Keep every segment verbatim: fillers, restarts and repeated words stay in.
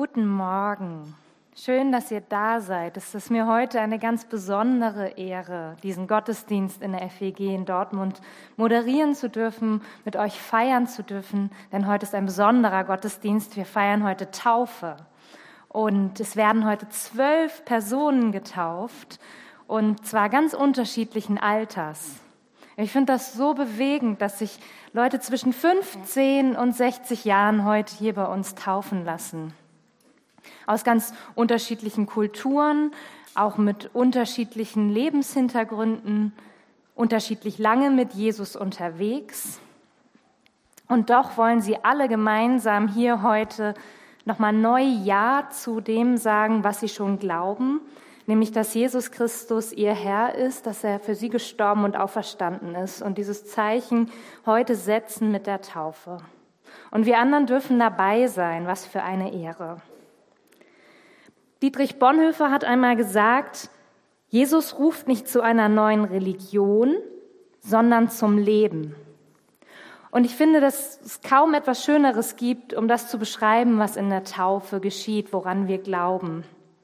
Guten Morgen. Schön, dass ihr da seid. Es ist mir heute eine ganz besondere Ehre, diesen Gottesdienst in der F E G in Dortmund moderieren zu dürfen, mit euch feiern zu dürfen, denn heute ist ein besonderer Gottesdienst. Wir feiern heute Taufe und es werden heute zwölf Personen getauft und zwar ganz unterschiedlichen Alters. Ich finde das so bewegend, dass sich Leute zwischen fünfzehn und sechzig Jahren heute hier bei uns taufen lassen. Aus ganz unterschiedlichen Kulturen, auch mit unterschiedlichen Lebenshintergründen, unterschiedlich lange mit Jesus unterwegs. Und doch wollen sie alle gemeinsam hier heute nochmal neu Ja zu dem sagen, was sie schon glauben, nämlich, dass Jesus Christus ihr Herr ist, dass er für sie gestorben und auferstanden ist und dieses Zeichen heute setzen mit der Taufe. Und wir anderen dürfen dabei sein, was für eine Ehre. Dietrich Bonhoeffer hat einmal gesagt, Jesus ruft nicht zu einer neuen Religion, sondern zum Leben. Und ich finde, dass es kaum etwas Schöneres gibt, um das zu beschreiben, was in der Taufe geschieht, woran wir glauben.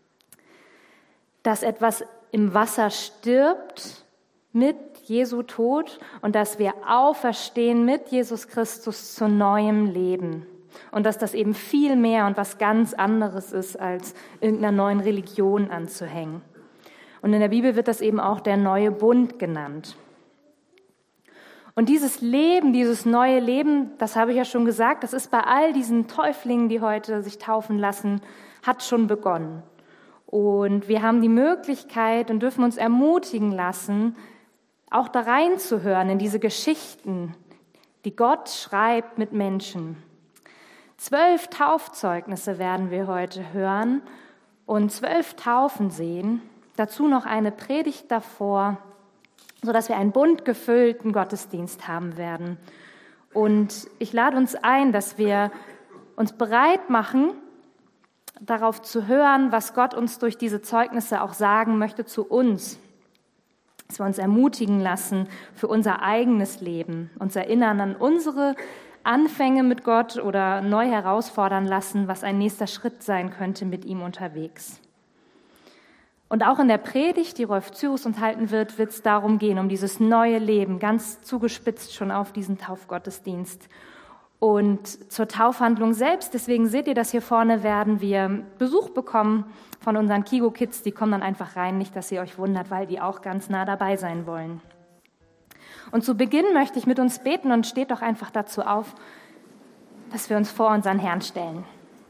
Dass etwas im Wasser stirbt mit Jesu Tod und dass wir auferstehen mit Jesus Christus zu neuem Leben. Und dass das eben viel mehr und was ganz anderes ist, als irgendeiner neuen Religion anzuhängen. Und in der Bibel wird das eben auch der neue Bund genannt. Und dieses Leben, dieses neue Leben, das habe ich ja schon gesagt, das ist bei all diesen Täuflingen, die heute sich taufen lassen, hat schon begonnen. Und wir haben die Möglichkeit und dürfen uns ermutigen lassen, auch da reinzuhören in diese Geschichten, die Gott schreibt mit Menschen. Zwölf Taufzeugnisse werden wir heute hören und zwölf Taufen sehen. Dazu noch eine Predigt davor, sodass wir einen bunt gefüllten Gottesdienst haben werden. Und ich lade uns ein, dass wir uns bereit machen, darauf zu hören, was Gott uns durch diese Zeugnisse auch sagen möchte zu uns. Dass wir uns ermutigen lassen für unser eigenes Leben, uns erinnern an unsere Anfänge mit Gott oder neu herausfordern lassen, was ein nächster Schritt sein könnte mit ihm unterwegs. Und auch in der Predigt, die Rolf Zürus uns halten wird, wird es darum gehen, um dieses neue Leben, ganz zugespitzt schon auf diesen Taufgottesdienst. Und zur Taufhandlung selbst, deswegen seht ihr das hier vorne, werden wir Besuch bekommen von unseren Kigo-Kids. Die kommen dann einfach rein, nicht, dass ihr euch wundert, weil die auch ganz nah dabei sein wollen. Und zu Beginn möchte ich mit uns beten und steht doch einfach dazu auf, dass wir uns vor unseren Herrn stellen.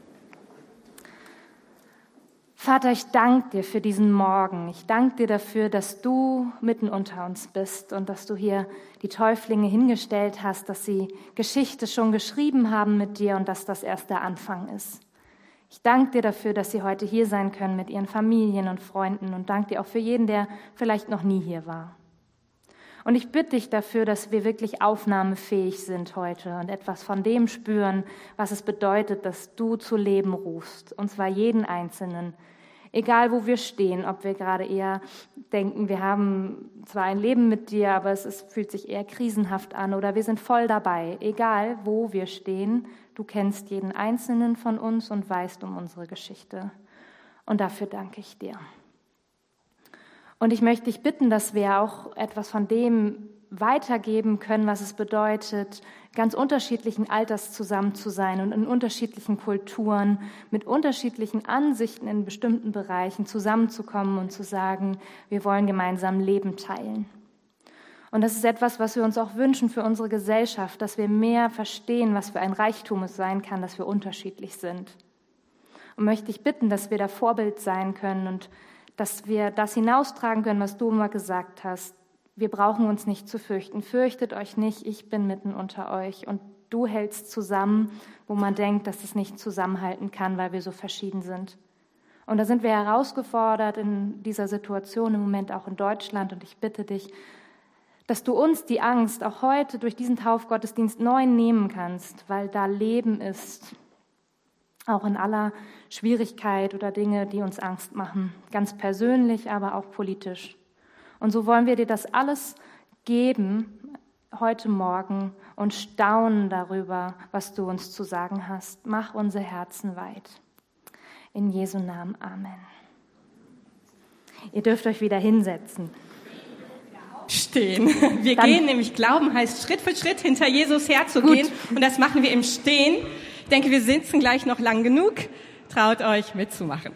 Vater, ich danke dir für diesen Morgen. Ich danke dir dafür, dass du mitten unter uns bist und dass du hier die Täuflinge hingestellt hast, dass sie Geschichte schon geschrieben haben mit dir und dass das erst der Anfang ist. Ich danke dir dafür, dass sie heute hier sein können mit ihren Familien und Freunden und danke dir auch für jeden, der vielleicht noch nie hier war. Und ich bitte dich dafür, dass wir wirklich aufnahmefähig sind heute und etwas von dem spüren, was es bedeutet, dass du zu Leben rufst, und zwar jeden Einzelnen. Egal, wo wir stehen, ob wir gerade eher denken, wir haben zwar ein Leben mit dir, aber es ist, fühlt sich eher krisenhaft an oder wir sind voll dabei. Egal, wo wir stehen, du kennst jeden Einzelnen von uns und weißt um unsere Geschichte. Und dafür danke ich dir. Und ich möchte dich bitten, dass wir auch etwas von dem weitergeben können, was es bedeutet, ganz unterschiedlichen Alters zusammen zu sein und in unterschiedlichen Kulturen, mit unterschiedlichen Ansichten in bestimmten Bereichen zusammenzukommen und zu sagen, wir wollen gemeinsam Leben teilen. Und das ist etwas, was wir uns auch wünschen für unsere Gesellschaft, dass wir mehr verstehen, was für ein Reichtum es sein kann, dass wir unterschiedlich sind. Und möchte ich bitten, dass wir da Vorbild sein können und dass wir das hinaustragen können, was du immer gesagt hast. Wir brauchen uns nicht zu fürchten. Fürchtet euch nicht, ich bin mitten unter euch. Und du hältst zusammen, wo man denkt, dass es nicht zusammenhalten kann, weil wir so verschieden sind. Und da sind wir herausgefordert in dieser Situation, im Moment auch in Deutschland. Und ich bitte dich, dass du uns die Angst auch heute durch diesen Taufgottesdienst neu nehmen kannst, weil da Leben ist. Auch in aller Schwierigkeit oder Dinge, die uns Angst machen. Ganz persönlich, aber auch politisch. Und so wollen wir dir das alles geben heute Morgen und staunen darüber, was du uns zu sagen hast. Mach unsere Herzen weit. In Jesu Namen, Amen. Ihr dürft euch wieder hinsetzen. Stehen. Wir Dann, gehen nämlich, Glauben heißt Schritt für Schritt hinter Jesus herzugehen. Gut. Und das machen wir im Stehen. Ich denke, wir sitzen gleich noch lang genug. Traut euch mitzumachen.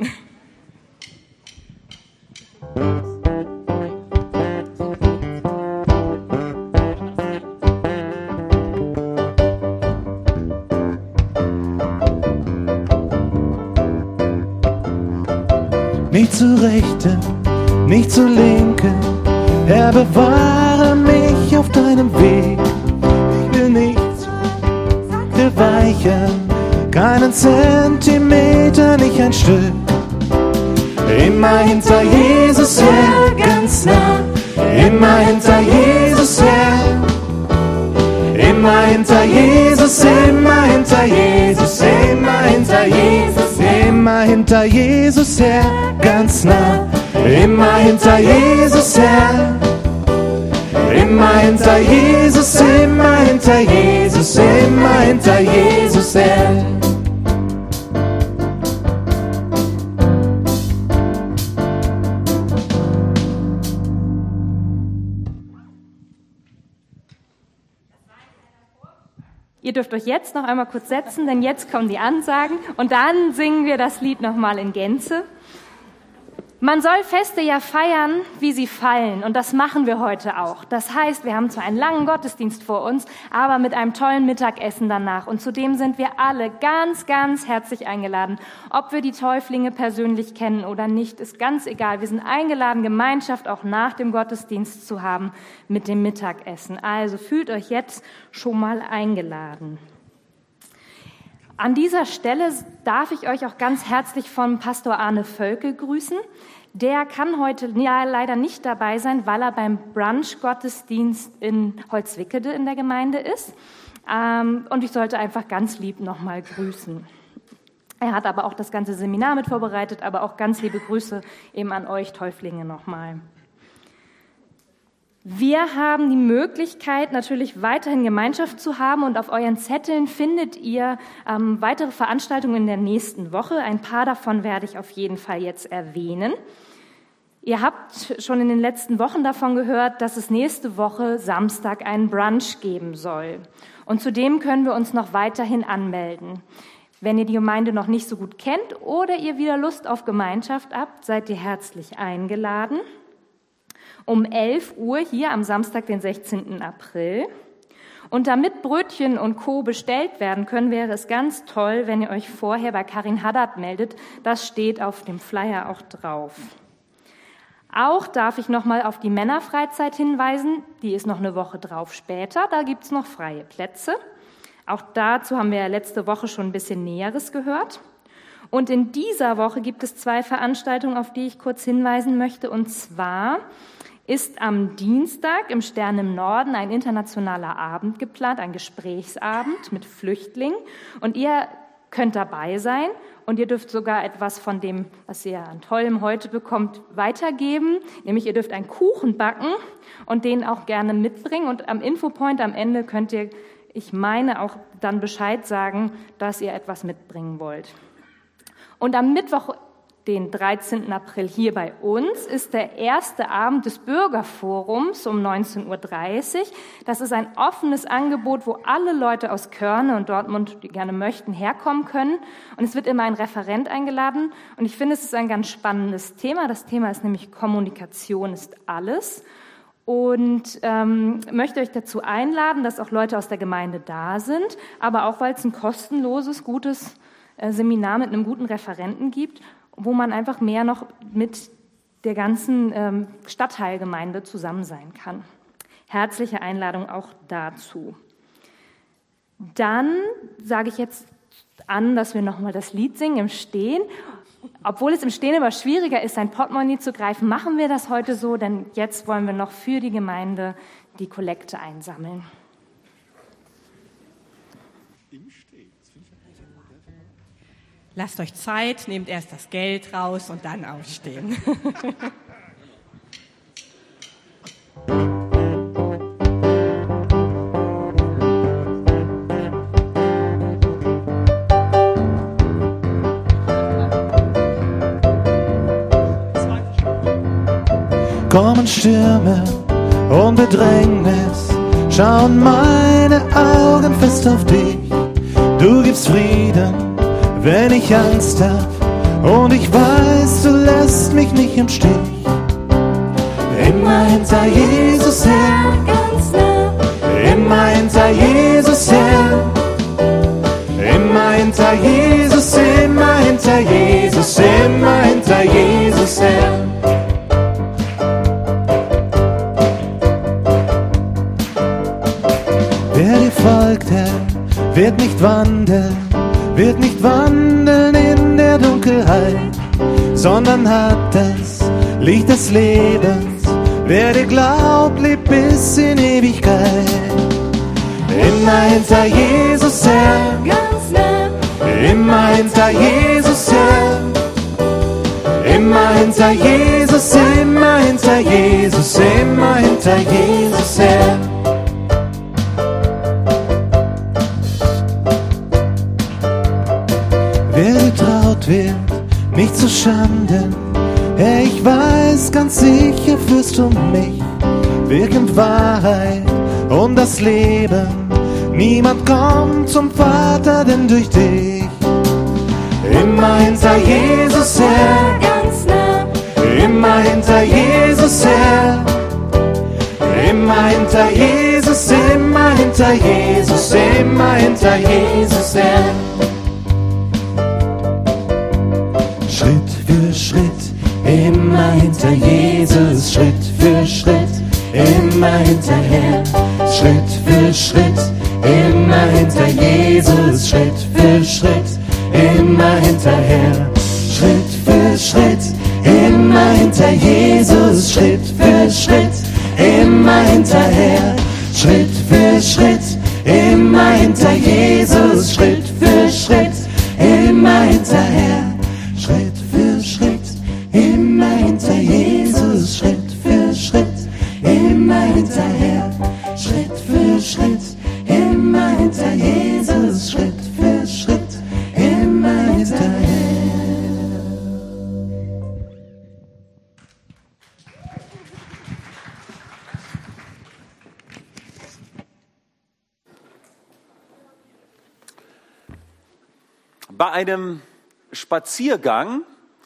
Nicht zur Rechten, nicht zur Linken, Herr, bewahre mich auf deinem Weg. Ich will nicht dir weichen, keinen Zentimeter, nicht ein Stück. Immer hinter Jesus her, ganz nah, immer hinter Jesus her. Immer hinter Jesus, immer hinter Jesus, immer hinter Jesus, immer hinter Jesus her, ganz nah. Immer hinter Jesus her, immer hinter Jesus, immer hinter Jesus, immer hinter Jesus her. Ihr dürft euch jetzt noch einmal kurz setzen, denn jetzt kommen die Ansagen und dann singen wir das Lied nochmal in Gänze. Man soll Feste ja feiern, wie sie fallen, und das machen wir heute auch. Das heißt, wir haben zwar einen langen Gottesdienst vor uns, aber mit einem tollen Mittagessen danach. Und zudem sind wir alle ganz, ganz herzlich eingeladen. Ob wir die Täuflinge persönlich kennen oder nicht, ist ganz egal. Wir sind eingeladen, Gemeinschaft auch nach dem Gottesdienst zu haben mit dem Mittagessen. Also fühlt euch jetzt schon mal eingeladen. An dieser Stelle darf ich euch auch ganz herzlich von Pastor Arne Völkel grüßen. Der kann heute ja leider nicht dabei sein, weil er beim Brunch-Gottesdienst in Holzwickede in der Gemeinde ist. Und ich sollte einfach ganz lieb nochmal grüßen. Er hat aber auch das ganze Seminar mit vorbereitet, aber auch ganz liebe Grüße eben an euch Täuflinge nochmal. Wir haben die Möglichkeit, natürlich weiterhin Gemeinschaft zu haben, und auf euren Zetteln findet ihr ähm, weitere Veranstaltungen in der nächsten Woche. Ein paar davon werde ich auf jeden Fall jetzt erwähnen. Ihr habt schon in den letzten Wochen davon gehört, dass es nächste Woche Samstag einen Brunch geben soll. Und zudem können wir uns noch weiterhin anmelden. Wenn ihr die Gemeinde noch nicht so gut kennt oder ihr wieder Lust auf Gemeinschaft habt, seid ihr herzlich eingeladen. Um elf Uhr hier am Samstag, den sechzehnten April. Und damit Brötchen und Co. bestellt werden können, wäre es ganz toll, wenn ihr euch vorher bei Karin Haddad meldet. Das steht auf dem Flyer auch drauf. Auch darf ich nochmal auf die Männerfreizeit hinweisen. Die ist noch eine Woche drauf später. Da gibt es noch freie Plätze. Auch dazu haben wir ja letzte Woche schon ein bisschen Näheres gehört. Und in dieser Woche gibt es zwei Veranstaltungen, auf die ich kurz hinweisen möchte. Und zwar ist am Dienstag im Stern im Norden ein internationaler Abend geplant, ein Gesprächsabend mit Flüchtlingen. Und ihr könnt dabei sein und ihr dürft sogar etwas von dem, was ihr an Tollem heute bekommt, weitergeben. Nämlich ihr dürft einen Kuchen backen und den auch gerne mitbringen. Und am Infopoint am Ende könnt ihr, ich meine, auch dann Bescheid sagen, dass ihr etwas mitbringen wollt. Und am Mittwoch, den dreizehnten April hier bei uns, ist der erste Abend des Bürgerforums um neunzehn Uhr dreißig. Das ist ein offenes Angebot, wo alle Leute aus Körne und Dortmund, die gerne möchten, herkommen können. Und es wird immer ein Referent eingeladen. Und ich finde, es ist ein ganz spannendes Thema. Das Thema ist nämlich Kommunikation ist alles. Und ähm, möchte euch dazu einladen, dass auch Leute aus der Gemeinde da sind, aber auch, weil es ein kostenloses, gutes äh, Seminar mit einem guten Referenten gibt, wo man einfach mehr noch mit der ganzen ähm, Stadtteilgemeinde zusammen sein kann. Herzliche Einladung auch dazu. Dann sage ich jetzt an, dass wir nochmal das Lied singen im Stehen. Obwohl es im Stehen aber schwieriger ist, ein Portemonnaie zu greifen, machen wir das heute so, denn jetzt wollen wir noch für die Gemeinde die Kollekte einsammeln. Lasst euch Zeit, nehmt erst das Geld raus und dann aufstehen. kommen Stürme und Bedrängnis, schauen meine Augen fest auf dich. Du gibst Frieden, wenn ich Angst hab, und ich weiß, du lässt mich nicht im Stich. Immer hinter Jesus her, ganz nah. Immer hinter Jesus her. Immer hinter Jesus, immer hinter Jesus, immer hinter Jesus her. Wer dir folgt, Herr, wird nicht wandeln, wird nicht wandeln in der Dunkelheit, sondern hat das Licht des Lebens. Wer dir glaubt, lebt bis in Ewigkeit. Immer hinter Jesus her, ganz nah. Immer hinter Jesus her. Immer hinter Jesus, immer hinter Jesus, immer hinter Jesus her. Wer getraut wird, nicht zu schanden, Herr, ich weiß, ganz sicher führst du mich. Wirk in Wahrheit und das Leben. Niemand kommt zum Vater, denn durch dich. Immer hinter Jesus her, ganz nah. Immer hinter Jesus her. Immer hinter Jesus, immer hinter Jesus, immer hinter Jesus her. Schritt für Schritt, immer hinter Jesus, Schritt für Schritt, immer hinterher. Schritt für Schritt, immer hinter Jesus, Schritt für Schritt, immer hinterher. Schritt für Schritt, immer hinter Jesus, Schritt für Schritt, immer hinterher. Schritt für Schritt, immer hinter Jesus, Schritt für Schritt, immer hinterher. Schritt für Schritt, immer hinter Jesus, Schritt für Schritt, immer hinterher. Schritt für Schritt, immer hinter Jesus, Schritt für Schritt, immer hinterher. Bei einem Spaziergang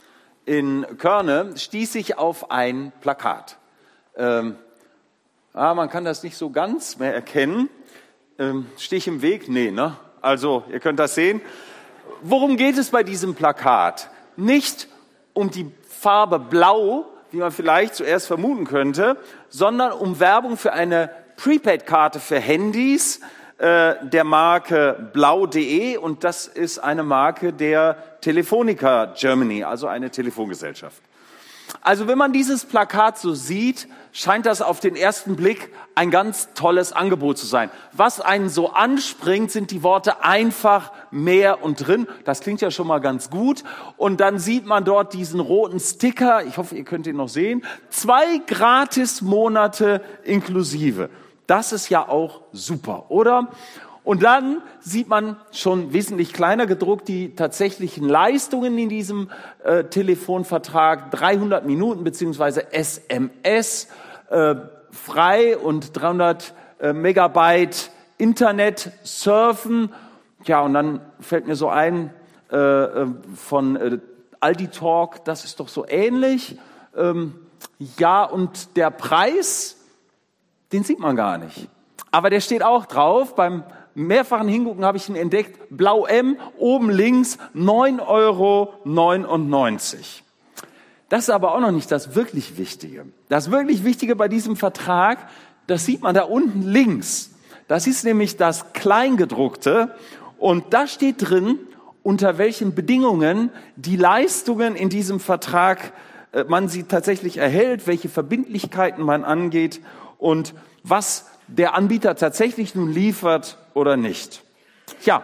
in Körne stieß ich auf ein Plakat. Ähm, ah, man kann das nicht so ganz mehr erkennen. Ähm, Stich im Weg? Nee, ne? Also, ihr könnt das sehen. Worum geht es bei diesem Plakat? Nicht um die Farbe Blau, wie man vielleicht zuerst vermuten könnte, sondern um Werbung für eine Prepaid-Karte für Handys äh, der Marke blau punkt de, und das ist eine Marke der Telefonica Germany, also eine Telefongesellschaft. Also wenn man dieses Plakat so sieht, scheint das auf den ersten Blick ein ganz tolles Angebot zu sein. Was einen so anspringt, sind die Worte einfach, mehr und drin. Das klingt ja schon mal ganz gut. Und dann sieht man dort diesen roten Sticker, ich hoffe, ihr könnt ihn noch sehen, zwei Gratis-Monate inklusive. Das ist ja auch super, oder? Und dann sieht man schon wesentlich kleiner gedruckt die tatsächlichen Leistungen in diesem äh, Telefonvertrag. dreihundert Minuten beziehungsweise S M S äh, frei und dreihundert äh, Megabyte Internet surfen. Ja, und dann fällt mir so ein äh, von äh, Aldi Talk, das ist doch so ähnlich. Ähm, ja, und der Preis, den sieht man gar nicht. Aber der steht auch drauf. Beim mehrfachen Hingucken habe ich ihn entdeckt. Blau M, oben links, neun Euro neunundneunzig. Das ist aber auch noch nicht das wirklich Wichtige. Das wirklich Wichtige bei diesem Vertrag, das sieht man da unten links. Das ist nämlich das Kleingedruckte. Und da steht drin, unter welchen Bedingungen die Leistungen in diesem Vertrag äh, man sie tatsächlich erhält, welche Verbindlichkeiten man angeht und was der Anbieter tatsächlich nun liefert oder nicht. Tja,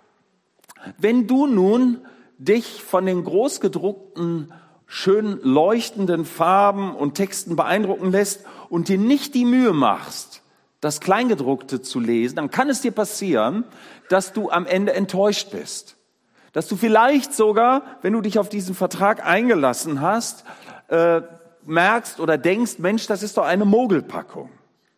wenn du nun dich von den großgedruckten, schön leuchtenden Farben und Texten beeindrucken lässt und dir nicht die Mühe machst, das Kleingedruckte zu lesen, dann kann es dir passieren, dass du am Ende enttäuscht bist. Dass du vielleicht sogar, wenn du dich auf diesen Vertrag eingelassen hast, äh, merkst oder denkst, Mensch, das ist doch eine Mogelpackung.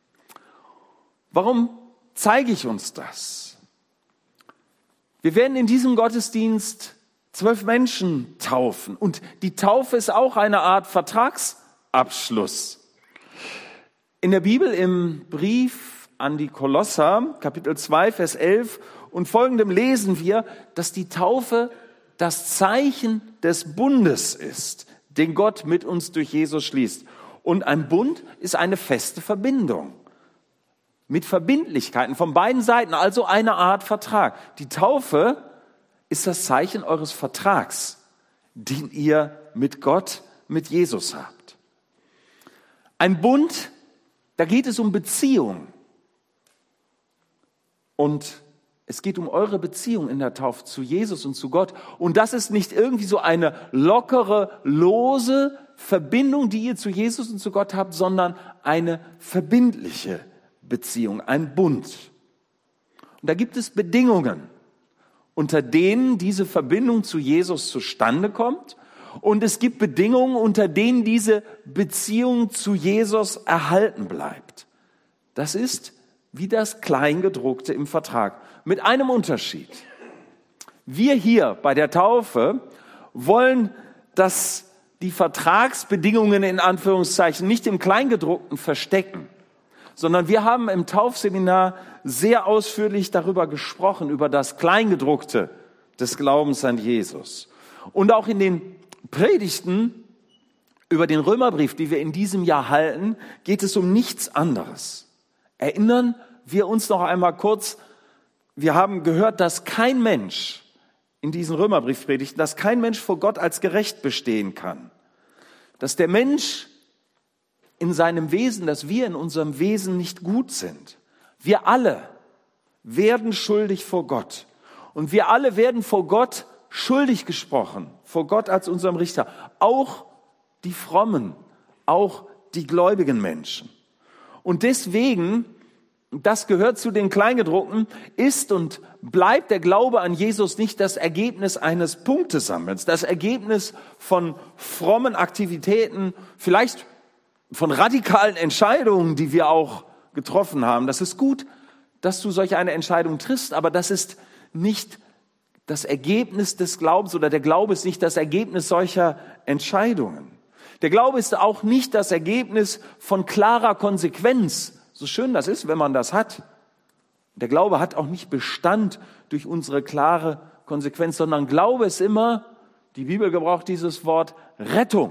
Warum zeige ich uns das? Wir werden in diesem Gottesdienst zwölf Menschen taufen. Und die Taufe ist auch eine Art Vertragsabschluss. In der Bibel im Brief an die Kolosser, Kapitel zwei, Vers elf und folgendem lesen wir, dass die Taufe das Zeichen des Bundes ist, den Gott mit uns durch Jesus schließt. Und ein Bund ist eine feste Verbindung mit Verbindlichkeiten von beiden Seiten, also eine Art Vertrag. Die Taufe ist das Zeichen eures Vertrags, den ihr mit Gott, mit Jesus habt. Ein Bund, da geht es um Beziehung. Und es geht um eure Beziehung in der Taufe zu Jesus und zu Gott. Und das ist nicht irgendwie so eine lockere, lose Verbindung, die ihr zu Jesus und zu Gott habt, sondern eine verbindliche Beziehung, ein Bund. Und da gibt es Bedingungen, unter denen diese Verbindung zu Jesus zustande kommt. Und es gibt Bedingungen, unter denen diese Beziehung zu Jesus erhalten bleibt. Das ist wie das Kleingedruckte im Vertrag. Mit einem Unterschied. Wir hier bei der Taufe wollen, dass die Vertragsbedingungen in Anführungszeichen nicht im Kleingedruckten verstecken, sondern wir haben im Taufseminar sehr ausführlich darüber gesprochen, über das Kleingedruckte des Glaubens an Jesus. Und auch in den Predigten über den Römerbrief, die wir in diesem Jahr halten, geht es um nichts anderes. Erinnern wir uns noch einmal kurz, wir haben gehört, dass kein Mensch in diesen Römerbriefpredigten, dass kein Mensch vor Gott als gerecht bestehen kann. Dass der Mensch in seinem Wesen, dass wir in unserem Wesen nicht gut sind. Wir alle werden schuldig vor Gott. Und wir alle werden vor Gott schuldig gesprochen, vor Gott als unserem Richter. Auch die Frommen, auch die gläubigen Menschen. Und deswegen, das gehört zu den Kleingedruckten, ist und bleibt der Glaube an Jesus nicht das Ergebnis eines Punktesammelns, das Ergebnis von frommen Aktivitäten, vielleicht von radikalen Entscheidungen, die wir auch getroffen haben. Das ist gut, dass du solch eine Entscheidung triffst, aber das ist nicht das Ergebnis des Glaubens oder der Glaube ist nicht das Ergebnis solcher Entscheidungen. Der Glaube ist auch nicht das Ergebnis von klarer Konsequenz, so schön das ist, wenn man das hat. Der Glaube hat auch nicht Bestand durch unsere klare Konsequenz, sondern Glaube ist immer, die Bibel gebraucht dieses Wort, Rettung.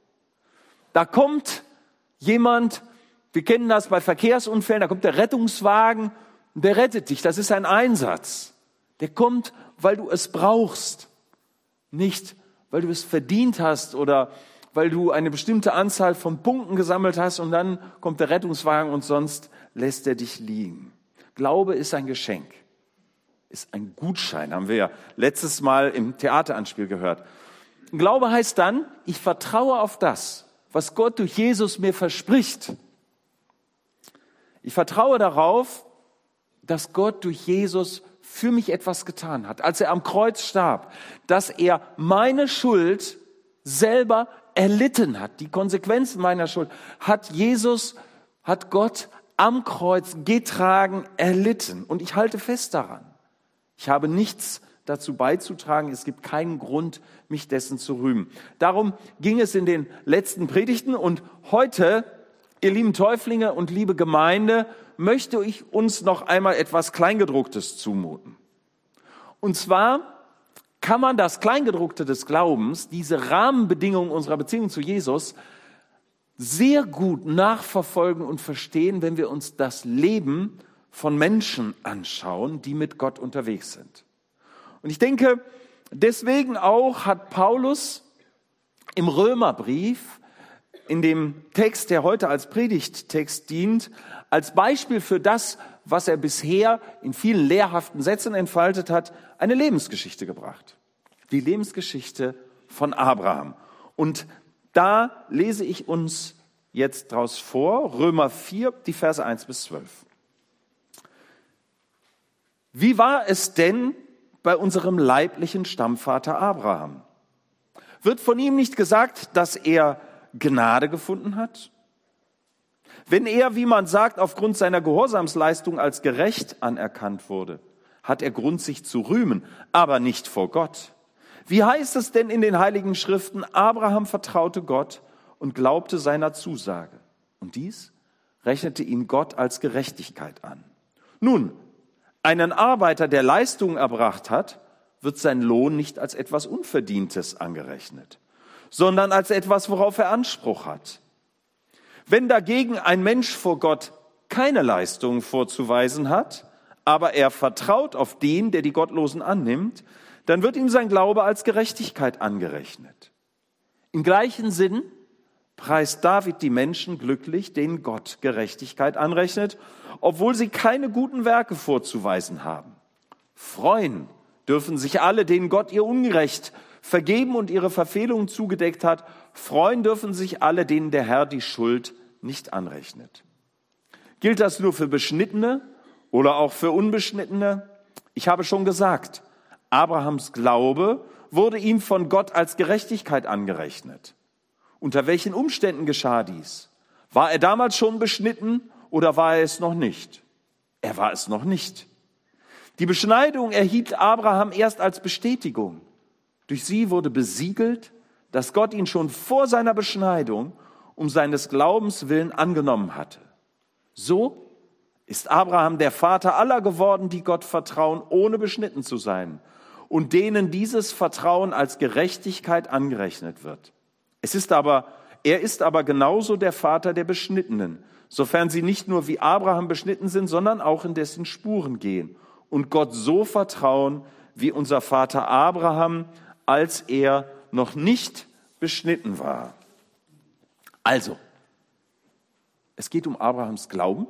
Da kommt jemand, wir kennen das bei Verkehrsunfällen, da kommt der Rettungswagen, der rettet dich, das ist ein Einsatz. Der kommt, weil du es brauchst, nicht weil du es verdient hast oder weil du eine bestimmte Anzahl von Punkten gesammelt hast und dann kommt der Rettungswagen und sonst lässt er dich liegen. Glaube ist ein Geschenk, ist ein Gutschein, haben wir ja letztes Mal im Theateranspiel gehört. Glaube heißt dann, ich vertraue auf das, was Gott durch Jesus mir verspricht. Ich vertraue darauf, dass Gott durch Jesus für mich etwas getan hat, als er am Kreuz starb, dass er meine Schuld selber erlitten hat. Die Konsequenzen meiner Schuld hat Jesus, hat Gott am Kreuz getragen, erlitten. Und ich halte fest daran. Ich habe nichts dazu beizutragen. Es gibt keinen Grund, mich dessen zu rühmen. Darum ging es in den letzten Predigten. Und heute, ihr lieben Täuflinge und liebe Gemeinde, möchte ich uns noch einmal etwas Kleingedrucktes zumuten. Und zwar kann man das Kleingedruckte des Glaubens, diese Rahmenbedingungen unserer Beziehung zu Jesus, sehr gut nachverfolgen und verstehen, wenn wir uns das Leben von Menschen anschauen, die mit Gott unterwegs sind. Und ich denke, deswegen auch hat Paulus im Römerbrief, in dem Text, der heute als Predigttext dient, als Beispiel für das, was er bisher in vielen lehrhaften Sätzen entfaltet hat, eine Lebensgeschichte gebracht. Die Lebensgeschichte von Abraham. Und da lese ich uns jetzt draus vor, Römer vier, die Verse eins bis zwölf. Wie war es denn bei unserem leiblichen Stammvater Abraham? Wird von ihm nicht gesagt, dass er Gnade gefunden hat? Wenn er, wie man sagt, aufgrund seiner Gehorsamsleistung als gerecht anerkannt wurde, hat er Grund, sich zu rühmen, aber nicht vor Gott. Wie heißt es denn in den Heiligen Schriften? Abraham vertraute Gott und glaubte seiner Zusage. Und dies rechnete ihm Gott als Gerechtigkeit an. Nun, einen Arbeiter, der Leistungen erbracht hat, wird sein Lohn nicht als etwas Unverdientes angerechnet, sondern als etwas, worauf er Anspruch hat. Wenn dagegen ein Mensch vor Gott keine Leistungen vorzuweisen hat, aber er vertraut auf den, der die Gottlosen annimmt, dann wird ihm sein Glaube als Gerechtigkeit angerechnet. Im gleichen Sinn preist David die Menschen glücklich, denen Gott Gerechtigkeit anrechnet, obwohl sie keine guten Werke vorzuweisen haben. Freuen dürfen sich alle, denen Gott ihr Unrecht vergeben und ihre Verfehlungen zugedeckt hat. Freuen dürfen sich alle, denen der Herr die Schuld nicht anrechnet. Gilt das nur für Beschnittene oder auch für Unbeschnittene? Ich habe schon gesagt, Abrahams Glaube wurde ihm von Gott als Gerechtigkeit angerechnet. Unter welchen Umständen geschah dies? War er damals schon beschnitten oder war er es noch nicht? Er war es noch nicht. Die Beschneidung erhielt Abraham erst als Bestätigung. Durch sie wurde besiegelt, dass Gott ihn schon vor seiner Beschneidung um seines Glaubens willen angenommen hatte. So ist Abraham der Vater aller geworden, die Gott vertrauen, ohne beschnitten zu sein und denen dieses Vertrauen als Gerechtigkeit angerechnet wird. Es ist aber, er ist aber genauso der Vater der Beschnittenen, sofern sie nicht nur wie Abraham beschnitten sind, sondern auch in dessen Spuren gehen und Gott so vertrauen wie unser Vater Abraham, als er noch nicht beschnitten war. Also, es geht um Abrahams Glauben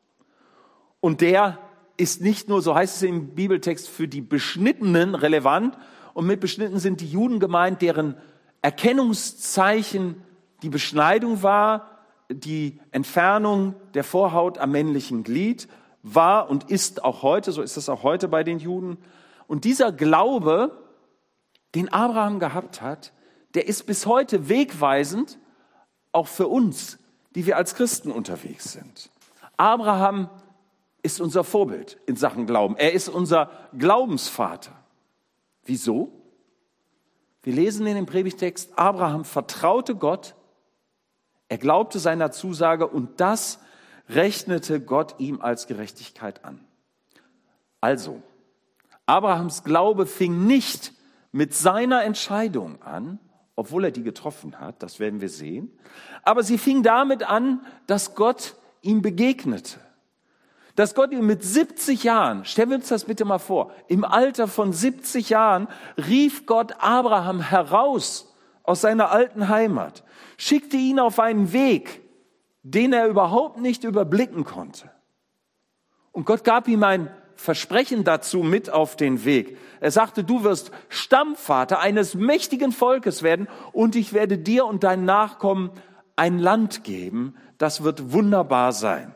und der ist nicht nur, so heißt es im Bibeltext, für die Beschnittenen relevant und mit Beschnitten sind die Juden gemeint, deren Erkennungszeichen die Beschneidung war, die Entfernung der Vorhaut am männlichen Glied war und ist auch heute, so ist es auch heute bei den Juden. Und dieser Glaube, den Abraham gehabt hat, der ist bis heute wegweisend, auch für uns, die wir als Christen unterwegs sind. Abraham ist unser Vorbild in Sachen Glauben. Er ist unser Glaubensvater. Wieso? Wir lesen in dem Predigtext, Abraham vertraute Gott, er glaubte seiner Zusage und das rechnete Gott ihm als Gerechtigkeit an. Also, Abrahams Glaube fing nicht mit seiner Entscheidung an, obwohl er die getroffen hat, das werden wir sehen. Aber sie fing damit an, dass Gott ihm begegnete. Dass Gott ihm mit siebzig Jahren, stellen wir uns das bitte mal vor, im Alter von siebzig Jahren rief Gott Abraham heraus aus seiner alten Heimat, schickte ihn auf einen Weg, den er überhaupt nicht überblicken konnte. Und Gott gab ihm ein Versprechen dazu mit auf den Weg. Er sagte, du wirst Stammvater eines mächtigen Volkes werden und ich werde dir und deinen Nachkommen ein Land geben, das wird wunderbar sein.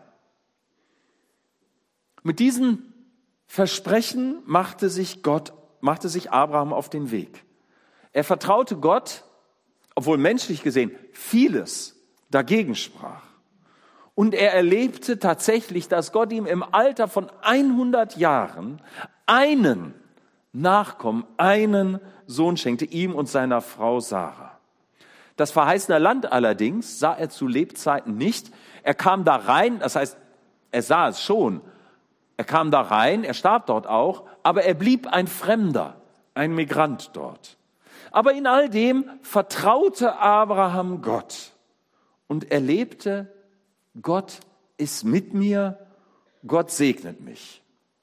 Mit diesem Versprechen machte sich Gott, machte sich Abraham auf den Weg. Er vertraute Gott, obwohl menschlich gesehen vieles dagegen sprach. Und er erlebte tatsächlich, dass Gott ihm im Alter von hundert Jahren einen Nachkommen, einen Sohn schenkte, ihm und seiner Frau Sarah. Das verheißene Land allerdings sah er zu Lebzeiten nicht. Er kam da rein, das heißt, er sah es schon. Er kam da rein, er starb dort auch, aber er blieb ein Fremder, ein Migrant dort. Aber in all dem vertraute Abraham Gott und erlebte, Gott ist mit mir, Gott segnet mich.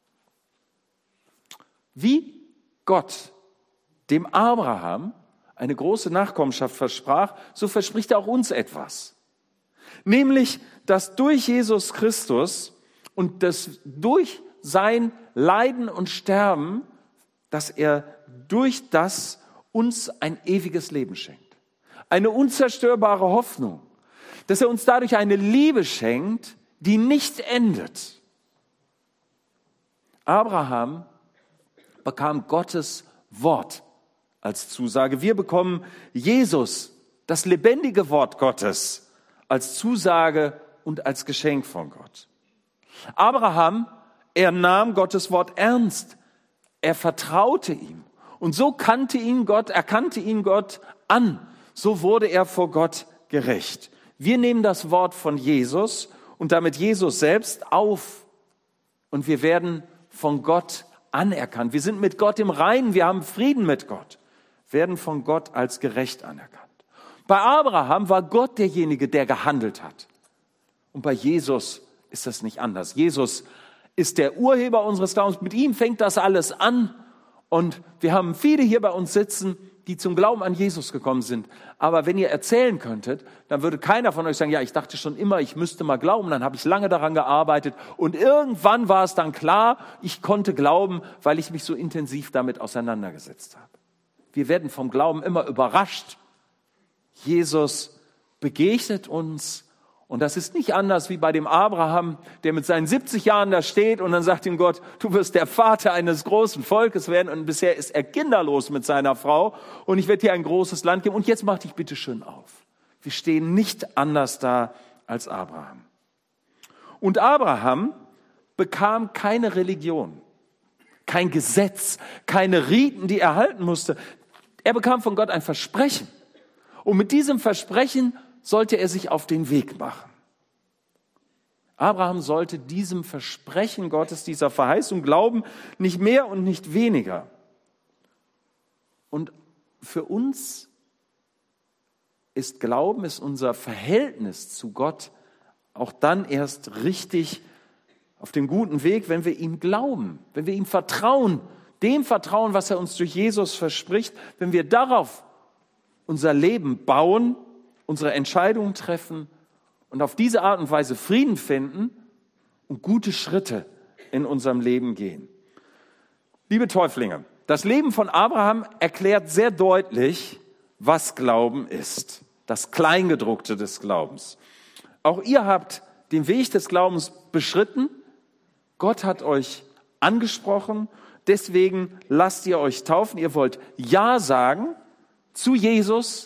Wie Gott dem Abraham eine große Nachkommenschaft versprach, so verspricht er auch uns etwas. Nämlich, dass durch Jesus Christus und das durch sein Leiden und Sterben, dass er durch das uns ein ewiges Leben schenkt. Eine unzerstörbare Hoffnung. Dass er uns dadurch eine Liebe schenkt, die nicht endet. Abraham bekam Gottes Wort als Zusage. Wir bekommen Jesus das lebendige Wort Gottes als Zusage und als Geschenk von Gott. Abraham, er nahm Gottes Wort ernst. Er vertraute ihm. Und so kannte ihn Gott, erkannte ihn Gott an. So wurde er vor Gott gerecht. Wir nehmen das Wort von Jesus und damit Jesus selbst auf. Und wir werden von Gott anerkannt. Wir sind mit Gott im Reinen. Wir haben Frieden mit Gott. Werden von Gott als gerecht anerkannt. Bei Abraham war Gott derjenige, der gehandelt hat. Und bei Jesus ist das nicht anders. Jesus ist der Urheber unseres Glaubens. Mit ihm fängt das alles an. Und wir haben viele hier bei uns sitzen, die zum Glauben an Jesus gekommen sind. Aber wenn ihr erzählen könntet, dann würde keiner von euch sagen, ja, ich dachte schon immer, ich müsste mal glauben. Dann habe ich lange daran gearbeitet. Und irgendwann war es dann klar, ich konnte glauben, weil ich mich so intensiv damit auseinandergesetzt habe. Wir werden vom Glauben immer überrascht. Jesus begegnet uns. Und das ist nicht anders wie bei dem Abraham, der mit seinen siebzig Jahren da steht und dann sagt ihm Gott, du wirst der Vater eines großen Volkes werden. Und bisher ist er kinderlos mit seiner Frau und ich werde dir ein großes Land geben. Und jetzt mach dich bitte schön auf. Wir stehen nicht anders da als Abraham. Und Abraham bekam keine Religion, kein Gesetz, keine Riten, die er halten musste. Er bekam von Gott ein Versprechen. Und mit diesem Versprechen sollte er sich auf den Weg machen. Abraham sollte diesem Versprechen Gottes, dieser Verheißung glauben, nicht mehr und nicht weniger. Und für uns ist Glauben, ist unser Verhältnis zu Gott auch dann erst richtig auf dem guten Weg, wenn wir ihm glauben, wenn wir ihm vertrauen, dem vertrauen, was er uns durch Jesus verspricht, wenn wir darauf unser Leben bauen, unsere Entscheidungen treffen und auf diese Art und Weise Frieden finden und gute Schritte in unserem Leben gehen. Liebe Täuflinge, das Leben von Abraham erklärt sehr deutlich, was Glauben ist. Das Kleingedruckte des Glaubens. Auch ihr habt den Weg des Glaubens beschritten. Gott hat euch angesprochen. Deswegen lasst ihr euch taufen. Ihr wollt Ja sagen zu Jesus.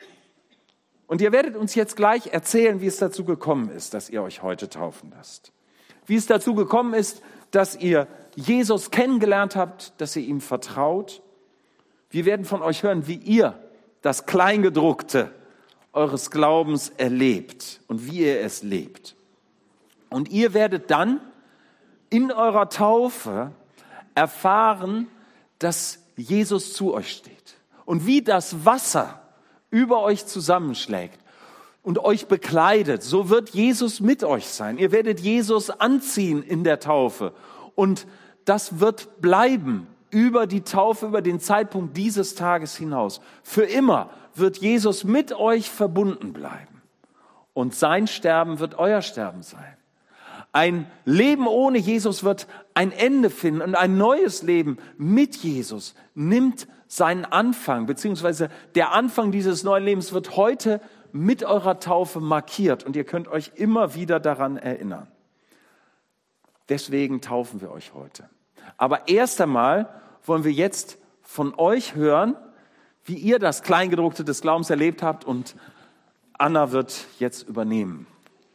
Und ihr werdet uns jetzt gleich erzählen, wie es dazu gekommen ist, dass ihr euch heute taufen lasst. Wie es dazu gekommen ist, dass ihr Jesus kennengelernt habt, dass ihr ihm vertraut. Wir werden von euch hören, wie ihr das Kleingedruckte eures Glaubens erlebt und wie ihr es lebt. Und ihr werdet dann in eurer Taufe erfahren, dass Jesus zu euch steht. Und wie das Wasser über euch zusammenschlägt und euch bekleidet, so wird Jesus mit euch sein. Ihr werdet Jesus anziehen in der Taufe und das wird bleiben über die Taufe, über den Zeitpunkt dieses Tages hinaus. Für immer wird Jesus mit euch verbunden bleiben und sein Sterben wird euer Sterben sein. Ein Leben ohne Jesus wird ein Ende finden und ein neues Leben mit Jesus nimmt seinen Anfang, beziehungsweise der Anfang dieses neuen Lebens wird heute mit eurer Taufe markiert und ihr könnt euch immer wieder daran erinnern. Deswegen taufen wir euch heute. Aber erst einmal wollen wir jetzt von euch hören, wie ihr das Kleingedruckte des Glaubens erlebt habt und Anna wird jetzt übernehmen.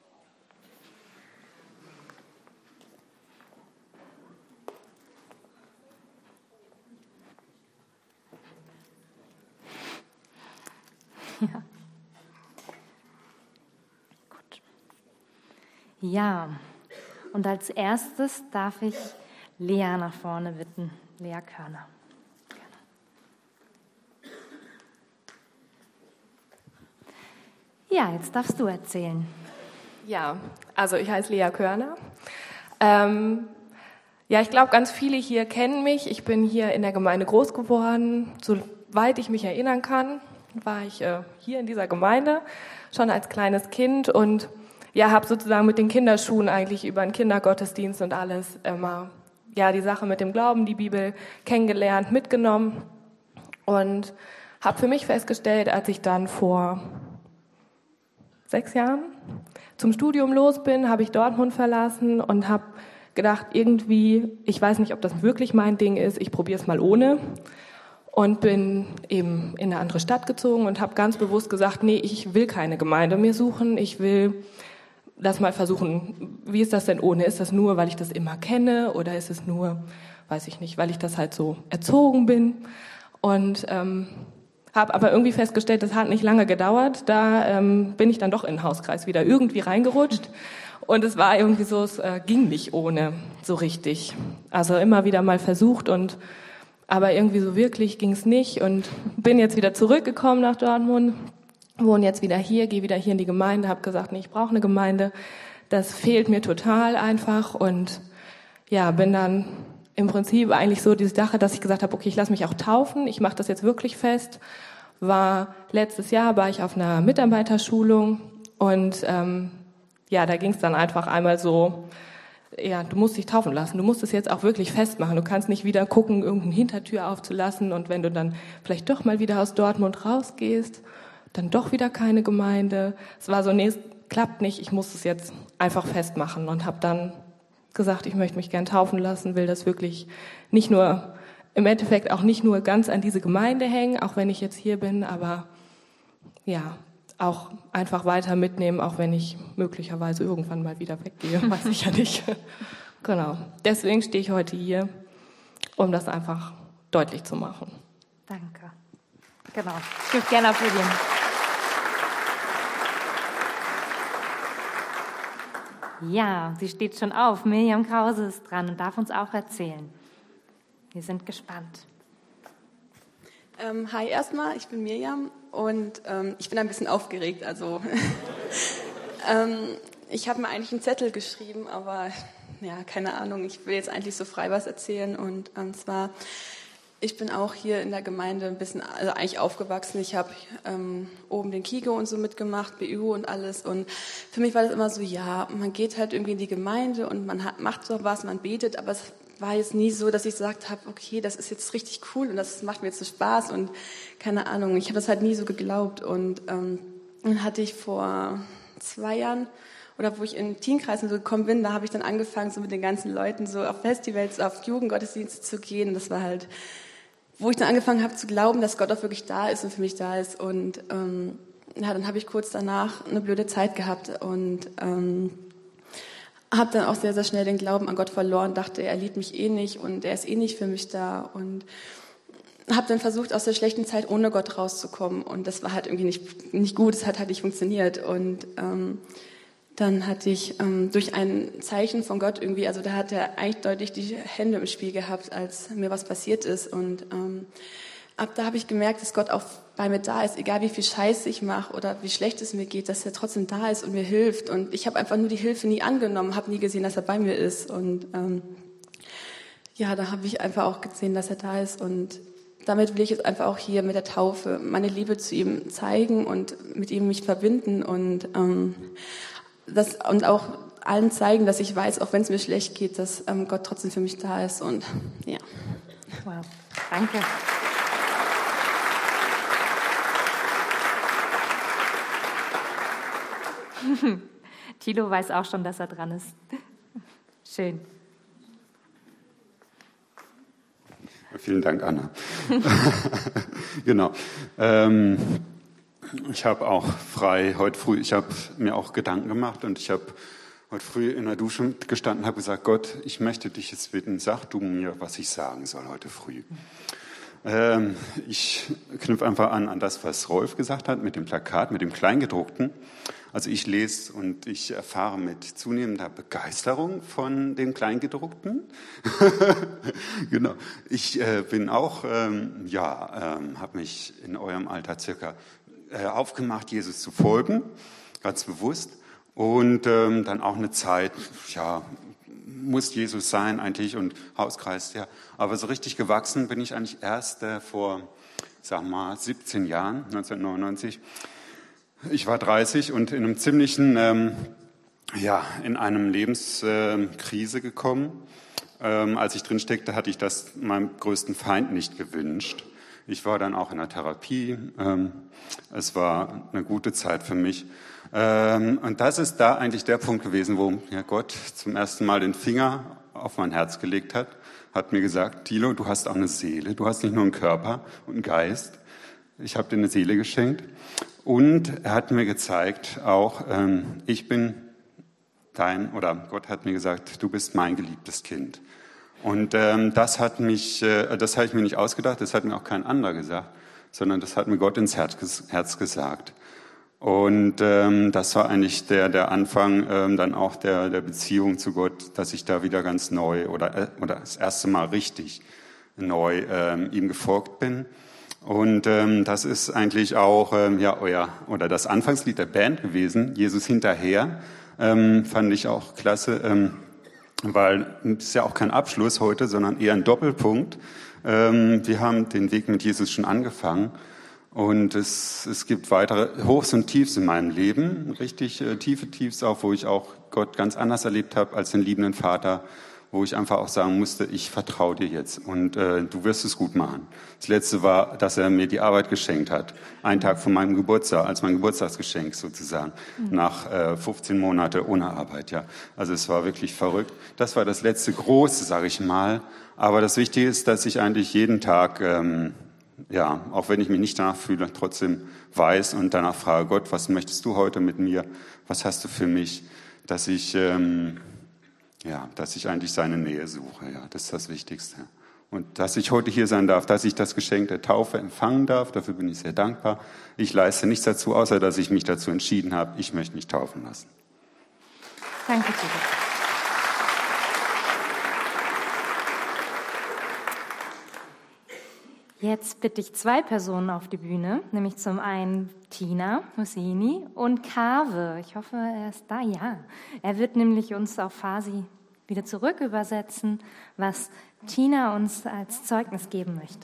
Ja. Gut. Ja, und als erstes darf ich Lea nach vorne bitten. Lea Körner. Ja, jetzt darfst du erzählen. Ja, also ich heiße Lea Körner. Ähm, ja, ich glaube, ganz viele hier kennen mich. Ich bin hier in der Gemeinde groß geworden, soweit ich mich erinnern kann. War ich äh, hier in dieser Gemeinde schon als kleines Kind und ja, habe sozusagen mit den Kinderschuhen eigentlich über den Kindergottesdienst und alles immer ja die Sache mit dem Glauben, die Bibel kennengelernt, mitgenommen und habe für mich festgestellt, als ich dann vor sechs Jahren zum Studium los bin, habe ich Dortmund verlassen und habe gedacht, irgendwie, ich weiß nicht, ob das wirklich mein Ding ist, ich probiere es mal ohne. und bin eben in eine andere Stadt gezogen und habe ganz bewusst gesagt, nee, ich will keine Gemeinde mehr suchen, ich will das mal versuchen. Wie ist das denn ohne? Ist das nur, weil ich das immer kenne oder ist es nur, weiß ich nicht, weil ich das halt so erzogen bin? Und ähm, habe aber irgendwie festgestellt, das hat nicht lange gedauert. Da ähm, bin ich dann doch in den Hauskreis wieder irgendwie reingerutscht. Und es war irgendwie so, es äh, ging nicht ohne so richtig. Also immer wieder mal versucht und aber irgendwie so wirklich ging es nicht. Und bin jetzt wieder zurückgekommen nach Dortmund, wohne jetzt wieder hier, gehe wieder hier in die Gemeinde, habe gesagt, nee, ich brauche eine Gemeinde. Das fehlt mir total einfach. Und ja, bin dann im Prinzip eigentlich so diese Sache, dass ich gesagt habe, okay, ich lasse mich auch taufen, ich mache das jetzt wirklich fest. War letztes Jahr, war ich auf einer Mitarbeiterschulung und ähm, ja, da ging es dann einfach einmal so, ja, du musst dich taufen lassen, du musst es jetzt auch wirklich festmachen, du kannst nicht wieder gucken, irgendeine Hintertür aufzulassen und wenn du dann vielleicht doch mal wieder aus Dortmund rausgehst, dann doch wieder keine Gemeinde. Es war so, nee, es klappt nicht, ich muss es jetzt einfach festmachen und habe dann gesagt, ich möchte mich gern taufen lassen, will das wirklich nicht nur, im Endeffekt auch nicht nur ganz an diese Gemeinde hängen, auch wenn ich jetzt hier bin, aber ja, auch einfach weiter mitnehmen, auch wenn ich möglicherweise irgendwann mal wieder weggehe, weiß ich ja nicht. Genau, deswegen stehe ich heute hier, um das einfach deutlich zu machen. Danke. Genau, ich würde gerne applaudieren. Ja, sie steht schon auf. Mirjam Krause ist dran und darf uns auch erzählen. Wir sind gespannt. Ähm, hi erstmal, ich bin Mirjam und ähm, ich bin ein bisschen aufgeregt. Also ähm, ich habe mir eigentlich einen Zettel geschrieben, aber ja, keine Ahnung, ich will jetzt eigentlich so frei was erzählen. Und ähm, zwar, ich bin auch hier in der Gemeinde ein bisschen, also eigentlich aufgewachsen. Ich habe ähm, oben den Kigo und so mitgemacht, B U und alles. Und für mich war das immer so, ja, man geht halt irgendwie in die Gemeinde und man hat, macht so was, man betet, aber es war jetzt nie so, dass ich gesagt habe, okay, das ist jetzt richtig cool und das macht mir jetzt so Spaß und keine Ahnung. Ich habe das halt nie so geglaubt. Und ähm, dann hatte ich vor zwei Jahren, oder wo ich in Teenkreisen so gekommen bin, da habe ich dann angefangen, so mit den ganzen Leuten so auf Festivals, auf Jugendgottesdienste zu gehen. Und das war halt, wo ich dann angefangen habe zu glauben, dass Gott auch wirklich da ist und für mich da ist. Und ähm, ja, dann habe ich kurz danach eine blöde Zeit gehabt und ähm, habe dann auch sehr, sehr schnell den Glauben an Gott verloren, dachte, er liebt mich eh nicht und er ist eh nicht für mich da. Und habe dann versucht, aus der schlechten Zeit ohne Gott rauszukommen. Und das war halt irgendwie nicht, nicht gut, es hat halt nicht funktioniert. Und ähm, dann hatte ich ähm, durch ein Zeichen von Gott irgendwie, also da hat er eigentlich deutlich die Hände im Spiel gehabt, als mir was passiert ist. Und ähm, ab da habe ich gemerkt, dass Gott auch bei mir da ist, egal wie viel Scheiß ich mache oder wie schlecht es mir geht, dass er trotzdem da ist und mir hilft. Und ich habe einfach nur die Hilfe nie angenommen, habe nie gesehen, dass er bei mir ist. Und ähm, ja, da habe ich einfach auch gesehen, dass er da ist. Und damit will ich jetzt einfach auch hier mit der Taufe meine Liebe zu ihm zeigen und mit ihm mich verbinden und ähm, das, und auch allen zeigen, dass ich weiß, auch wenn es mir schlecht geht, dass ähm, Gott trotzdem für mich da ist. Und ja. Wow, danke. Thilo weiß auch schon, dass er dran ist. Schön. Vielen Dank, Anna. Genau. Ähm, ich habe auch frei heute früh, ich habe mir auch Gedanken gemacht und ich habe heute früh in der Dusche gestanden und habe gesagt, Gott, ich möchte dich jetzt bitten, sag du mir, was ich sagen soll heute früh. Ähm, ich knüpfe einfach an, an das, was Rolf gesagt hat mit dem Plakat, mit dem Kleingedruckten. Also ich lese und ich erfahre mit zunehmender Begeisterung von dem Kleingedruckten. Genau. Ich äh, bin auch, ähm, ja, ähm, habe mich in eurem Alter circa äh, aufgemacht, Jesus zu folgen, ganz bewusst. Und ähm, dann auch eine Zeit, ja, muss Jesus sein eigentlich und Hauskreis, ja. Aber so richtig gewachsen bin ich eigentlich erst äh, vor, sag mal, siebzehn Jahren, neunzehnhundertneunundneunzig. Ich war dreißig und in einem ziemlichen, ähm, ja, in einem Lebenskrise äh, gekommen. Ähm, als ich drin steckte, hatte ich das meinem größten Feind nicht gewünscht. Ich war dann auch in der Therapie. Ähm, es war eine gute Zeit für mich. Ähm, und das ist da eigentlich der Punkt gewesen, wo ja, Gott zum ersten Mal den Finger auf mein Herz gelegt hat. hat mir gesagt, Thilo, du hast auch eine Seele, du hast nicht nur einen Körper und einen Geist. Ich habe dir eine Seele geschenkt. Und er hat mir gezeigt auch, ähm, ich bin dein, oder Gott hat mir gesagt, du bist mein geliebtes Kind. Und ähm, das hat mich, äh, das habe ich mir nicht ausgedacht, das hat mir auch kein anderer gesagt, sondern das hat mir Gott ins Herz, Herz gesagt. Und ähm, das war eigentlich der, der Anfang ähm, dann auch der, der Beziehung zu Gott, dass ich da wieder ganz neu oder, oder das erste Mal richtig neu ähm, ihm gefolgt bin. Und ähm, das ist eigentlich auch ähm, ja euer oder das Anfangslied der Band gewesen, Jesus hinterher, ähm, fand ich auch klasse, ähm, weil es ist ja auch kein Abschluss heute, sondern eher ein Doppelpunkt. Ähm, wir haben den Weg mit Jesus schon angefangen und es, es gibt weitere Hochs und Tiefs in meinem Leben, richtig äh, tiefe Tiefs auch, wo ich auch Gott ganz anders erlebt habe als den liebenden Vater, wo ich einfach auch sagen musste, ich vertraue dir jetzt und äh, du wirst es gut machen. Das Letzte war, dass er mir die Arbeit geschenkt hat, einen Tag von meinem Geburtstag, als mein Geburtstagsgeschenk sozusagen, mhm. nach äh, fünfzehn Monate ohne Arbeit. Ja, also es war wirklich verrückt. Das war das letzte Große, sage ich mal. Aber das Wichtige ist, dass ich eigentlich jeden Tag, ähm, ja, auch wenn ich mich nicht danach fühle, trotzdem weiß und danach frage, Gott, was möchtest du heute mit mir? Was hast du für mich? Dass ich ähm, Ja, dass ich eigentlich seine Nähe suche, ja, das ist das Wichtigste. Und dass ich heute hier sein darf, dass ich das Geschenk der Taufe empfangen darf, dafür bin ich sehr dankbar. Ich leiste nichts dazu, außer dass ich mich dazu entschieden habe, ich möchte mich taufen lassen. Danke, Tilo. Jetzt bitte ich zwei Personen auf die Bühne, nämlich zum einen Tina Husseini und Kave. Ich hoffe, er ist da. Ja, er wird nämlich uns auf Farsi wieder zurück übersetzen, was Tina uns als Zeugnis geben möchte.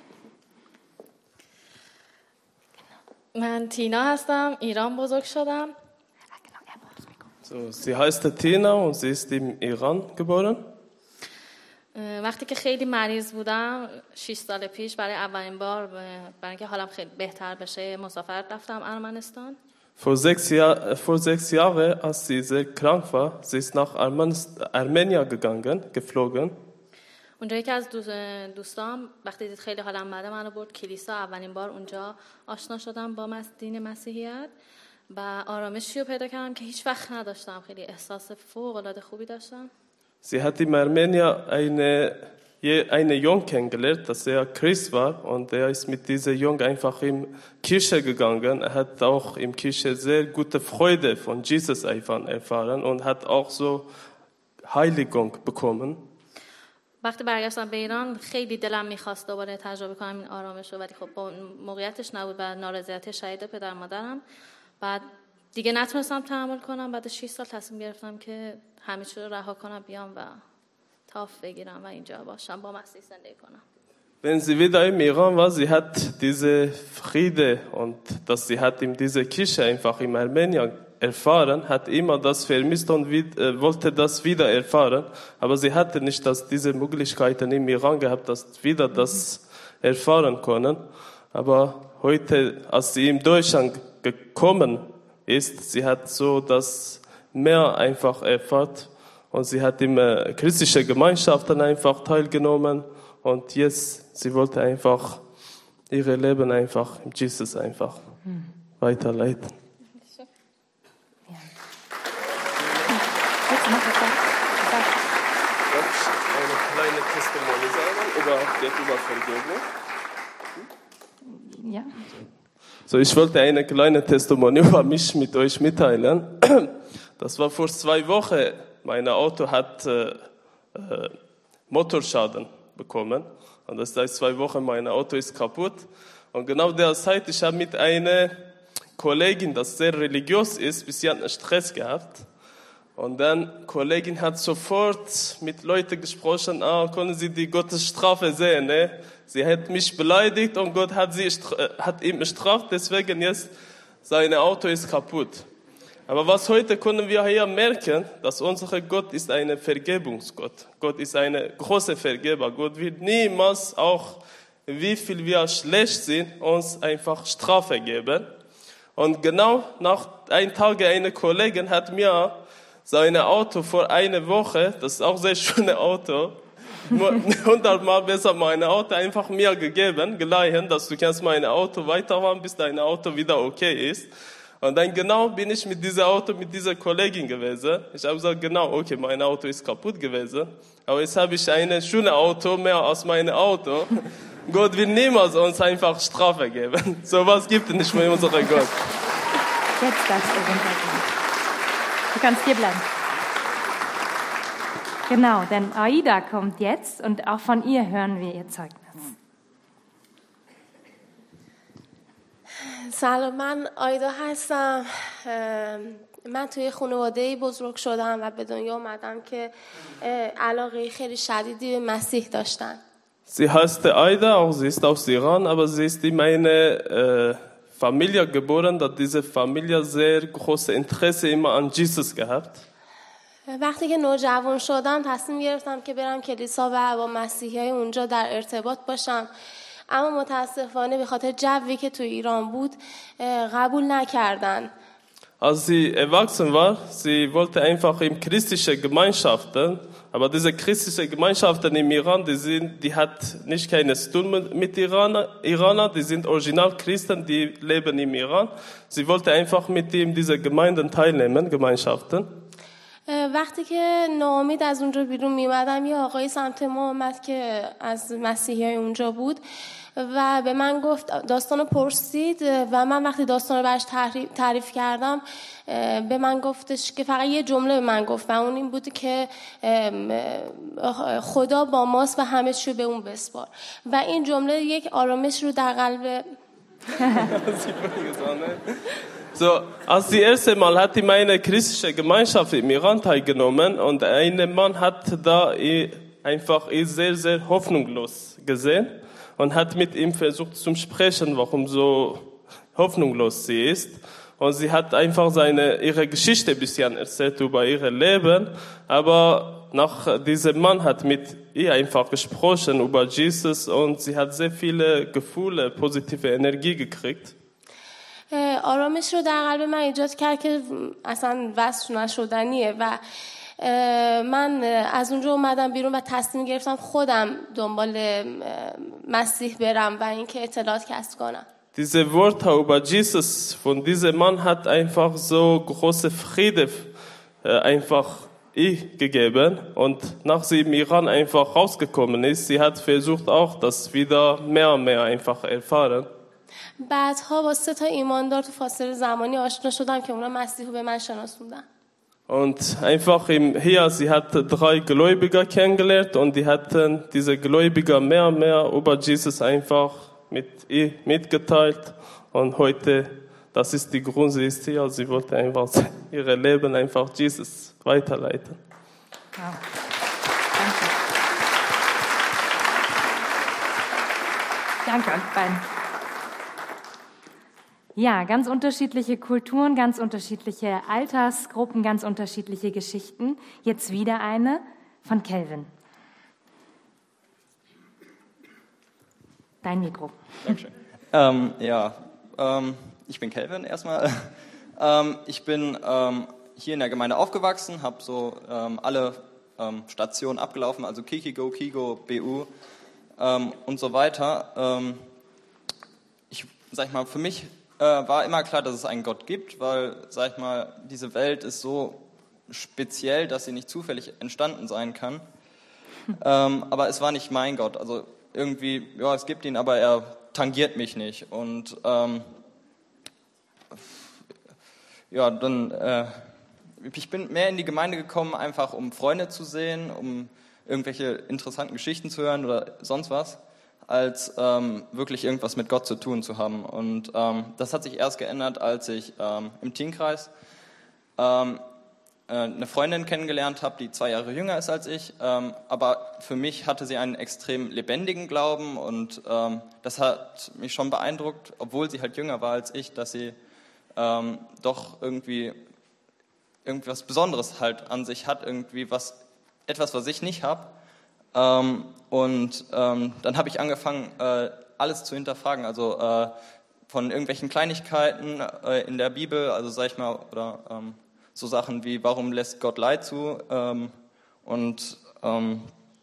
من تینا هستم، ایران بزرگ شدم. So, sie heißt Tina und sie ist im Iran geboren. وقتی که خیلی مریض بودم شش سال پیش برای اولین بار برای اینکه حالم خیلی بهتر بشه مسافرت رفتم ارمنستان. Vor sechs, Jahr, vor sechs Jahren, als sie sehr krank war, sie ist nach Armenien gegangen, geflogen. اونجا یکی از دوستام وقتی دید خیلی حالم بده منو برد کلیسا. اولین بار اونجا آشنا شدم با دین مسیحیت و آرامشی رو پیدا کردم که هیچ وقت نداشتم. خیلی احساس فوق العاده خوبی داشتم. Sie hat in Armenien eine, eine Jung kennengelernt, dass er Christ war und er ist mit dieser Jung einfach in Kirche gegangen. Er hat auch in Kirche sehr gute Freude von Jesus einfach erfahren und hat auch so Heiligung bekommen. وقتی برگشتم به ایران خیلی دلم میخواست دوباره تجربه کنم این آرامش رو ولی خب با موقعیتش نبود و نارضایتی شدید پدر مادرم. بعد دیگه نتونستم تحمل کنم. بعد شش سال تصمیم گرفتم که همه چیز رو رها کنم بیام و تاف بگیرم و اینجا باشم با مسیح زندگی کنم. Wenn sie wieder im Iran war, sie hat diese Friede und dass sie hat in dieser Kirche einfach in Armenien erfahren, hat immer das vermisst und äh, wollte das wieder erfahren, aber sie hatte nicht das, diese Möglichkeiten im Iran gehabt, dass wieder das erfahren können. Aber heute, als sie in Deutschland gekommen ist, sie hat so das mehr einfach erfahrt und sie hat in äh, christlichen Gemeinschaften einfach teilgenommen und jetzt, sie wollte einfach ihr Leben einfach im Jesus einfach hm. weiterleiten. Ja. Eine kleine Testimony sagen über gegenüber Vergebung. Ja. So, ich wollte eine kleine Testimony über mich mit euch mitteilen. Das war vor zwei Wochen. Mein Auto hat äh, äh, Motorschaden bekommen. Und das heißt, zwei Wochen mein Auto ist kaputt. Und genau der Zeit, ich habe mit einer Kollegin, das sehr religiös ist, bis sie hat einen Stress gehabt. Und dann, Kollegin hat sofort mit Leuten gesprochen, ah, können Sie die Gottes Strafe sehen, ne? Sie hat mich beleidigt und Gott hat, sie, hat ihm bestraft, deswegen jetzt, sein Auto ist kaputt. Aber was heute können wir hier merken, dass unser Gott ist ein Vergebungsgott. Gott ist ein großer Vergeber. Gott wird niemals auch, wie viel wir schlecht sind, uns einfach Strafe geben. Und genau nach einem Tag, eine Kollegin hat mir sein Auto vor einer Woche, das ist auch ein sehr schönes Auto, hundertmal besser mein Auto einfach mir gegeben, geliehen, dass du kannst mein Auto weiterfahren, bis dein Auto wieder okay ist. Und dann genau bin ich mit diesem Auto, mit dieser Kollegin gewesen. Ich habe gesagt, genau, okay, mein Auto ist kaputt gewesen. Aber jetzt habe ich ein schönes Auto, mehr als mein Auto. Gott will niemals uns einfach Strafe geben. So was gibt es nicht mehr in unserem Gott. Jetzt darfst du runtergehen. Du kannst hier bleiben. Genau, denn Aida kommt jetzt und auch von ihr hören wir ihr Zeugnis. سلام، من آیدا هستم. من توی خانواده‌ای بزرگ شدم و به دنیا اومدم که علاقه خیلی شدیدی به مسیح داشتن. Sie heißt Aida, auch sie ist aus Iran, aber sie ist in meine äh, Familie geboren, dass diese Familie sehr großes Interesse immer an Jesus gehabt. وقتی که نوجوان شدم تصمیم گرفتم که برم کلیسا و با مسیحیای اونجا در ارتباط باشم. اما متاسفانه به خاطر جوی که تو ایران بود قبول نکردن. Als sie erwachsen war, sie wollte einfach in christliche Gemeinschaften, aber diese christliche Gemeinschaften im Iran, die sind, die hat nicht keines tun mit Iraner, Iraner, die sind Originalchristen, die leben im Iran. Sie wollte einfach mit ihm diese Gemeinden teilnehmen, Gemeinschaften. وقتی که ناامید از اونجا بیرون میمدم یه آقای سمت ما اومد که از مسیحیای اونجا بود و به من گفت داستانو پرسید و من وقتی داستانو براش تعریف کردم به من گفتش که فقط یه جمله به من گفت و اون این بود که خدا با ماست و همه چیو به اون بسپار و این جمله یک آرامش رو در قلب So, als die erste Mal hat in meine christliche Gemeinschaft im Iran teilgenommen und ein Mann hat da einfach sehr, sehr hoffnungslos gesehen und hat mit ihm versucht zu sprechen, warum so hoffnungslos sie ist. Und sie hat einfach seine, ihre Geschichte ein bisschen erzählt über ihr Leben, aber nach diesem Mann hat mit ihr einfach gesprochen über Jesus und sie hat sehr viele Gefühle, positive Energie gekriegt. آرامش رو در قلب من ایجاد کرد که اصلا وصف نشدنیه و من از اونجا اومدم بیرون و تصمیم گرفتم خودم دنبال مسیح برم و اینکه اطلاعات کسب کنم. Diese Worte über Jesus von diesem Mann hat einfach so große Friede einfach ich gegeben und nach sie im Iran einfach rausgekommen ist, sie hat versucht auch das wieder mehr und mehr einfach erfahren. بعدها با سه تا ایماندار تو فاصله زمانی آشنا شدم که اونا مسیح رو به من شناسوندن. Und einfach im, hier, sie hat drei Gläubiger kennengelernt und die hatten diese Gläubiger mehr und mehr über Jesus einfach mit ihr mitgeteilt und heute, das ist die Grund, sie ist hier, sie wollte einfach ihr Leben einfach Jesus weiterleiten. Wow. Danke. Danke euch beiden. Ja, ganz unterschiedliche Kulturen, ganz unterschiedliche Altersgruppen, ganz unterschiedliche Geschichten. Jetzt wieder eine von Kelvin. Dein Mikro. Dankeschön. Ähm, ja, ähm, ich bin Kelvin erstmal. ähm, ich bin ähm, hier in der Gemeinde aufgewachsen, habe so ähm, alle ähm, Stationen abgelaufen, also Kikigo, Kigo, B U ähm, und so weiter. Ähm, ich sag mal, für mich war immer klar, dass es einen Gott gibt, weil, sag ich mal, diese Welt ist so speziell, dass sie nicht zufällig entstanden sein kann. ähm, aber es war nicht mein Gott. Also irgendwie, ja, es gibt ihn, aber er tangiert mich nicht. Und ähm, ja, dann, äh, ich bin mehr in die Gemeinde gekommen, einfach um Freunde zu sehen, um irgendwelche interessanten Geschichten zu hören oder sonst was, als ähm, wirklich irgendwas mit Gott zu tun zu haben. Und ähm, das hat sich erst geändert, als ich ähm, im Teenkreis ähm, äh, eine Freundin kennengelernt habe, die zwei Jahre jünger ist als ich. Ähm, aber für mich hatte sie einen extrem lebendigen Glauben und ähm, das hat mich schon beeindruckt, obwohl sie halt jünger war als ich, dass sie ähm, doch irgendwie irgendwas Besonderes halt an sich hat, irgendwie was, etwas, was ich nicht habe. Ähm, und ähm, dann habe ich angefangen, äh, alles zu hinterfragen, also äh, von irgendwelchen Kleinigkeiten äh, in der Bibel, also sag ich mal, oder ähm, so Sachen wie, warum lässt Gott Leid zu? Ähm, und ähm,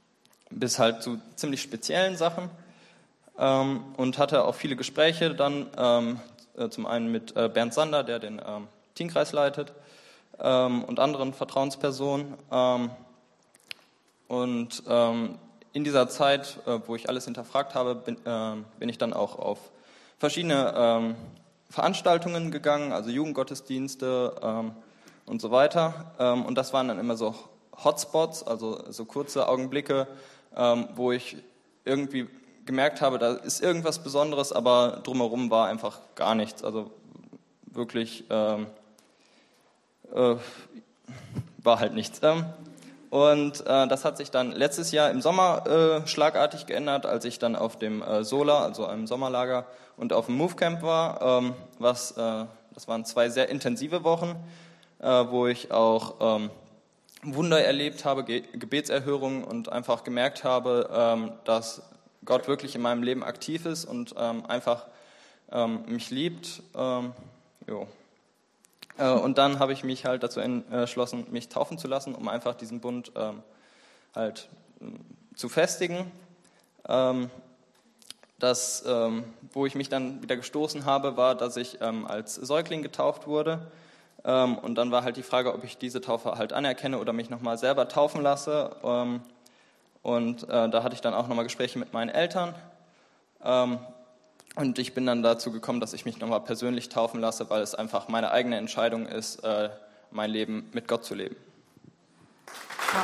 bis halt zu ziemlich speziellen Sachen ähm, und hatte auch viele Gespräche dann, ähm, äh, zum einen mit äh, Bernd Sander, der den ähm, Teamkreis leitet, ähm, und anderen Vertrauenspersonen. Ähm, und ähm, in dieser Zeit, äh, wo ich alles hinterfragt habe, bin, äh, bin ich dann auch auf verschiedene ähm, Veranstaltungen gegangen, also Jugendgottesdienste ähm, und so weiter. Ähm, und das waren dann immer so Hotspots, also so kurze Augenblicke, ähm, wo ich irgendwie gemerkt habe, da ist irgendwas Besonderes, aber drumherum war einfach gar nichts. Also wirklich ähm, äh, war halt nichts. Ähm, und äh, das hat sich dann letztes Jahr im Sommer äh, schlagartig geändert, als ich dann auf dem äh, Sola, also einem Sommerlager, und auf dem Movecamp war. Ähm, was, äh, das waren zwei sehr intensive Wochen, äh, wo ich auch ähm, Wunder erlebt habe, Ge- Gebetserhörungen und einfach gemerkt habe, ähm, dass Gott wirklich in meinem Leben aktiv ist und ähm, einfach ähm, mich liebt. Ähm, jo. Äh, und dann habe ich mich halt dazu entschlossen, mich taufen zu lassen, um einfach diesen Bund ähm, halt ähm, zu festigen. Ähm, das, ähm, wo ich mich dann wieder gestoßen habe, war, dass ich ähm, als Säugling getauft wurde. Ähm, und dann war halt die Frage, ob ich diese Taufe halt anerkenne oder mich nochmal selber taufen lasse. Ähm, und äh, da hatte ich dann auch nochmal Gespräche mit meinen Eltern. Ähm, und ich bin dann dazu gekommen, dass ich mich nochmal persönlich taufen lasse, weil es einfach meine eigene Entscheidung ist, äh, mein Leben mit Gott zu leben. Ja.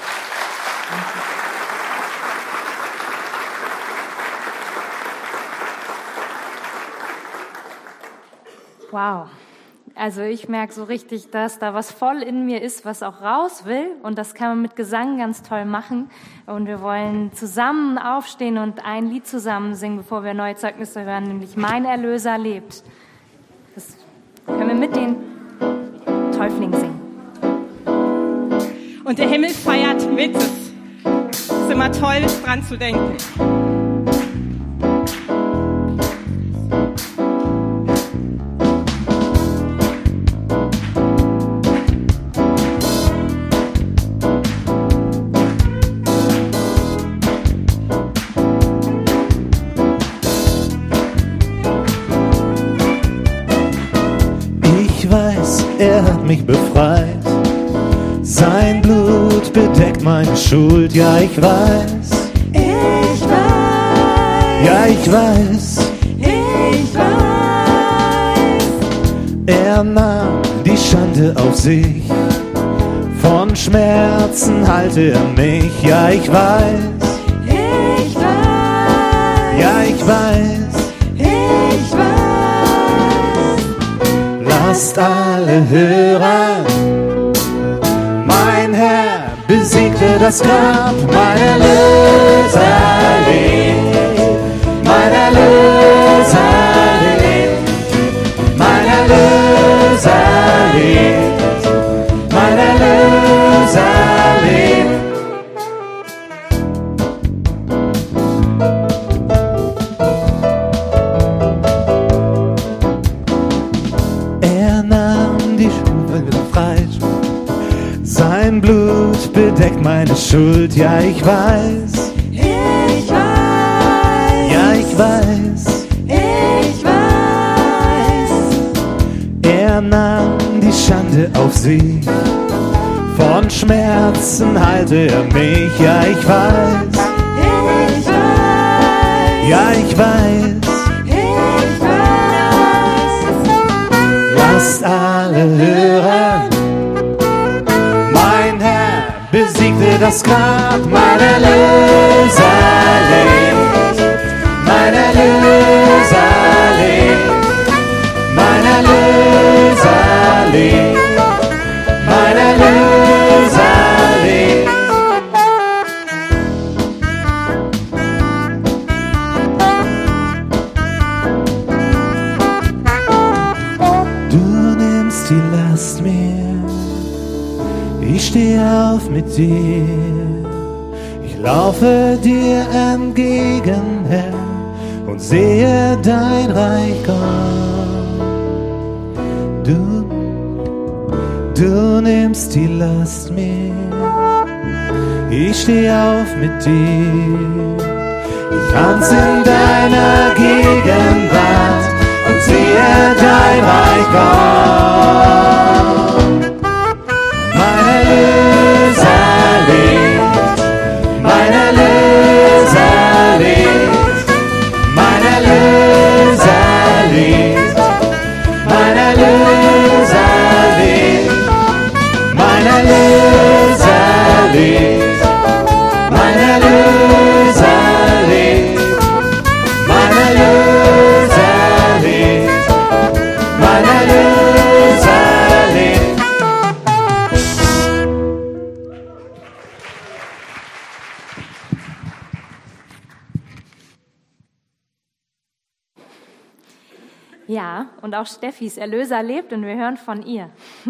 Wow. Also ich merke so richtig, dass da was voll in mir ist, was auch raus will. Und das kann man mit Gesang ganz toll machen. Und wir wollen zusammen aufstehen und ein Lied zusammen singen, bevor wir neue Zeugnisse hören, nämlich Mein Erlöser lebt. Das können wir mit den Täuflingen singen. Und der Himmel feiert mit. Es ist immer toll, dran zu denken. Er hat mich befreit, sein Blut bedeckt meine Schuld, ja ich weiß, ich weiß, ja ich weiß, ich weiß, er nahm die Schande auf sich, von Schmerzen halte er mich, ja ich weiß, ich weiß, ja ich weiß, ich weiß. Lasst alle hören, mein Herr besiegte das Grab, mein Erlöser lebt, mein Erlöser lebt, mein Erlöser lebt, mein Erlöser lebt. Sein Blut bedeckt meine Schuld, ja ich weiß, ich weiß, ja ich weiß, ich weiß. Er nahm die Schande auf sich, von Schmerzen heilte er mich, ja ich weiß, ich weiß, ja ich weiß, ich weiß. Lasst alle hören, besiegte das Grab, mein Erlöser lebt, mein Erlöser lebt, mein Erlöser lebt, mein Erlöser lebt. Du nimmst die Last mir, ich stehe auf mit dir, ich laufe dir entgegen, Herr, und sehe dein Reich kommen. Du, du nimmst die Last mir, Ich steh auf mit dir. Ich tanz in deiner Gegenwart und sehe dein Reich kommen. Mein Erlöser lebt, mein Erlöser lebt, mein Erlöser lebt, mein Erlöser lebt, mein Erlöser lebt, mein Erlöser lebt, mein Erlöser lebt, mein Erlöser lebt. Ja, und auch Steffis Erlöser lebt und wir hören von ihr.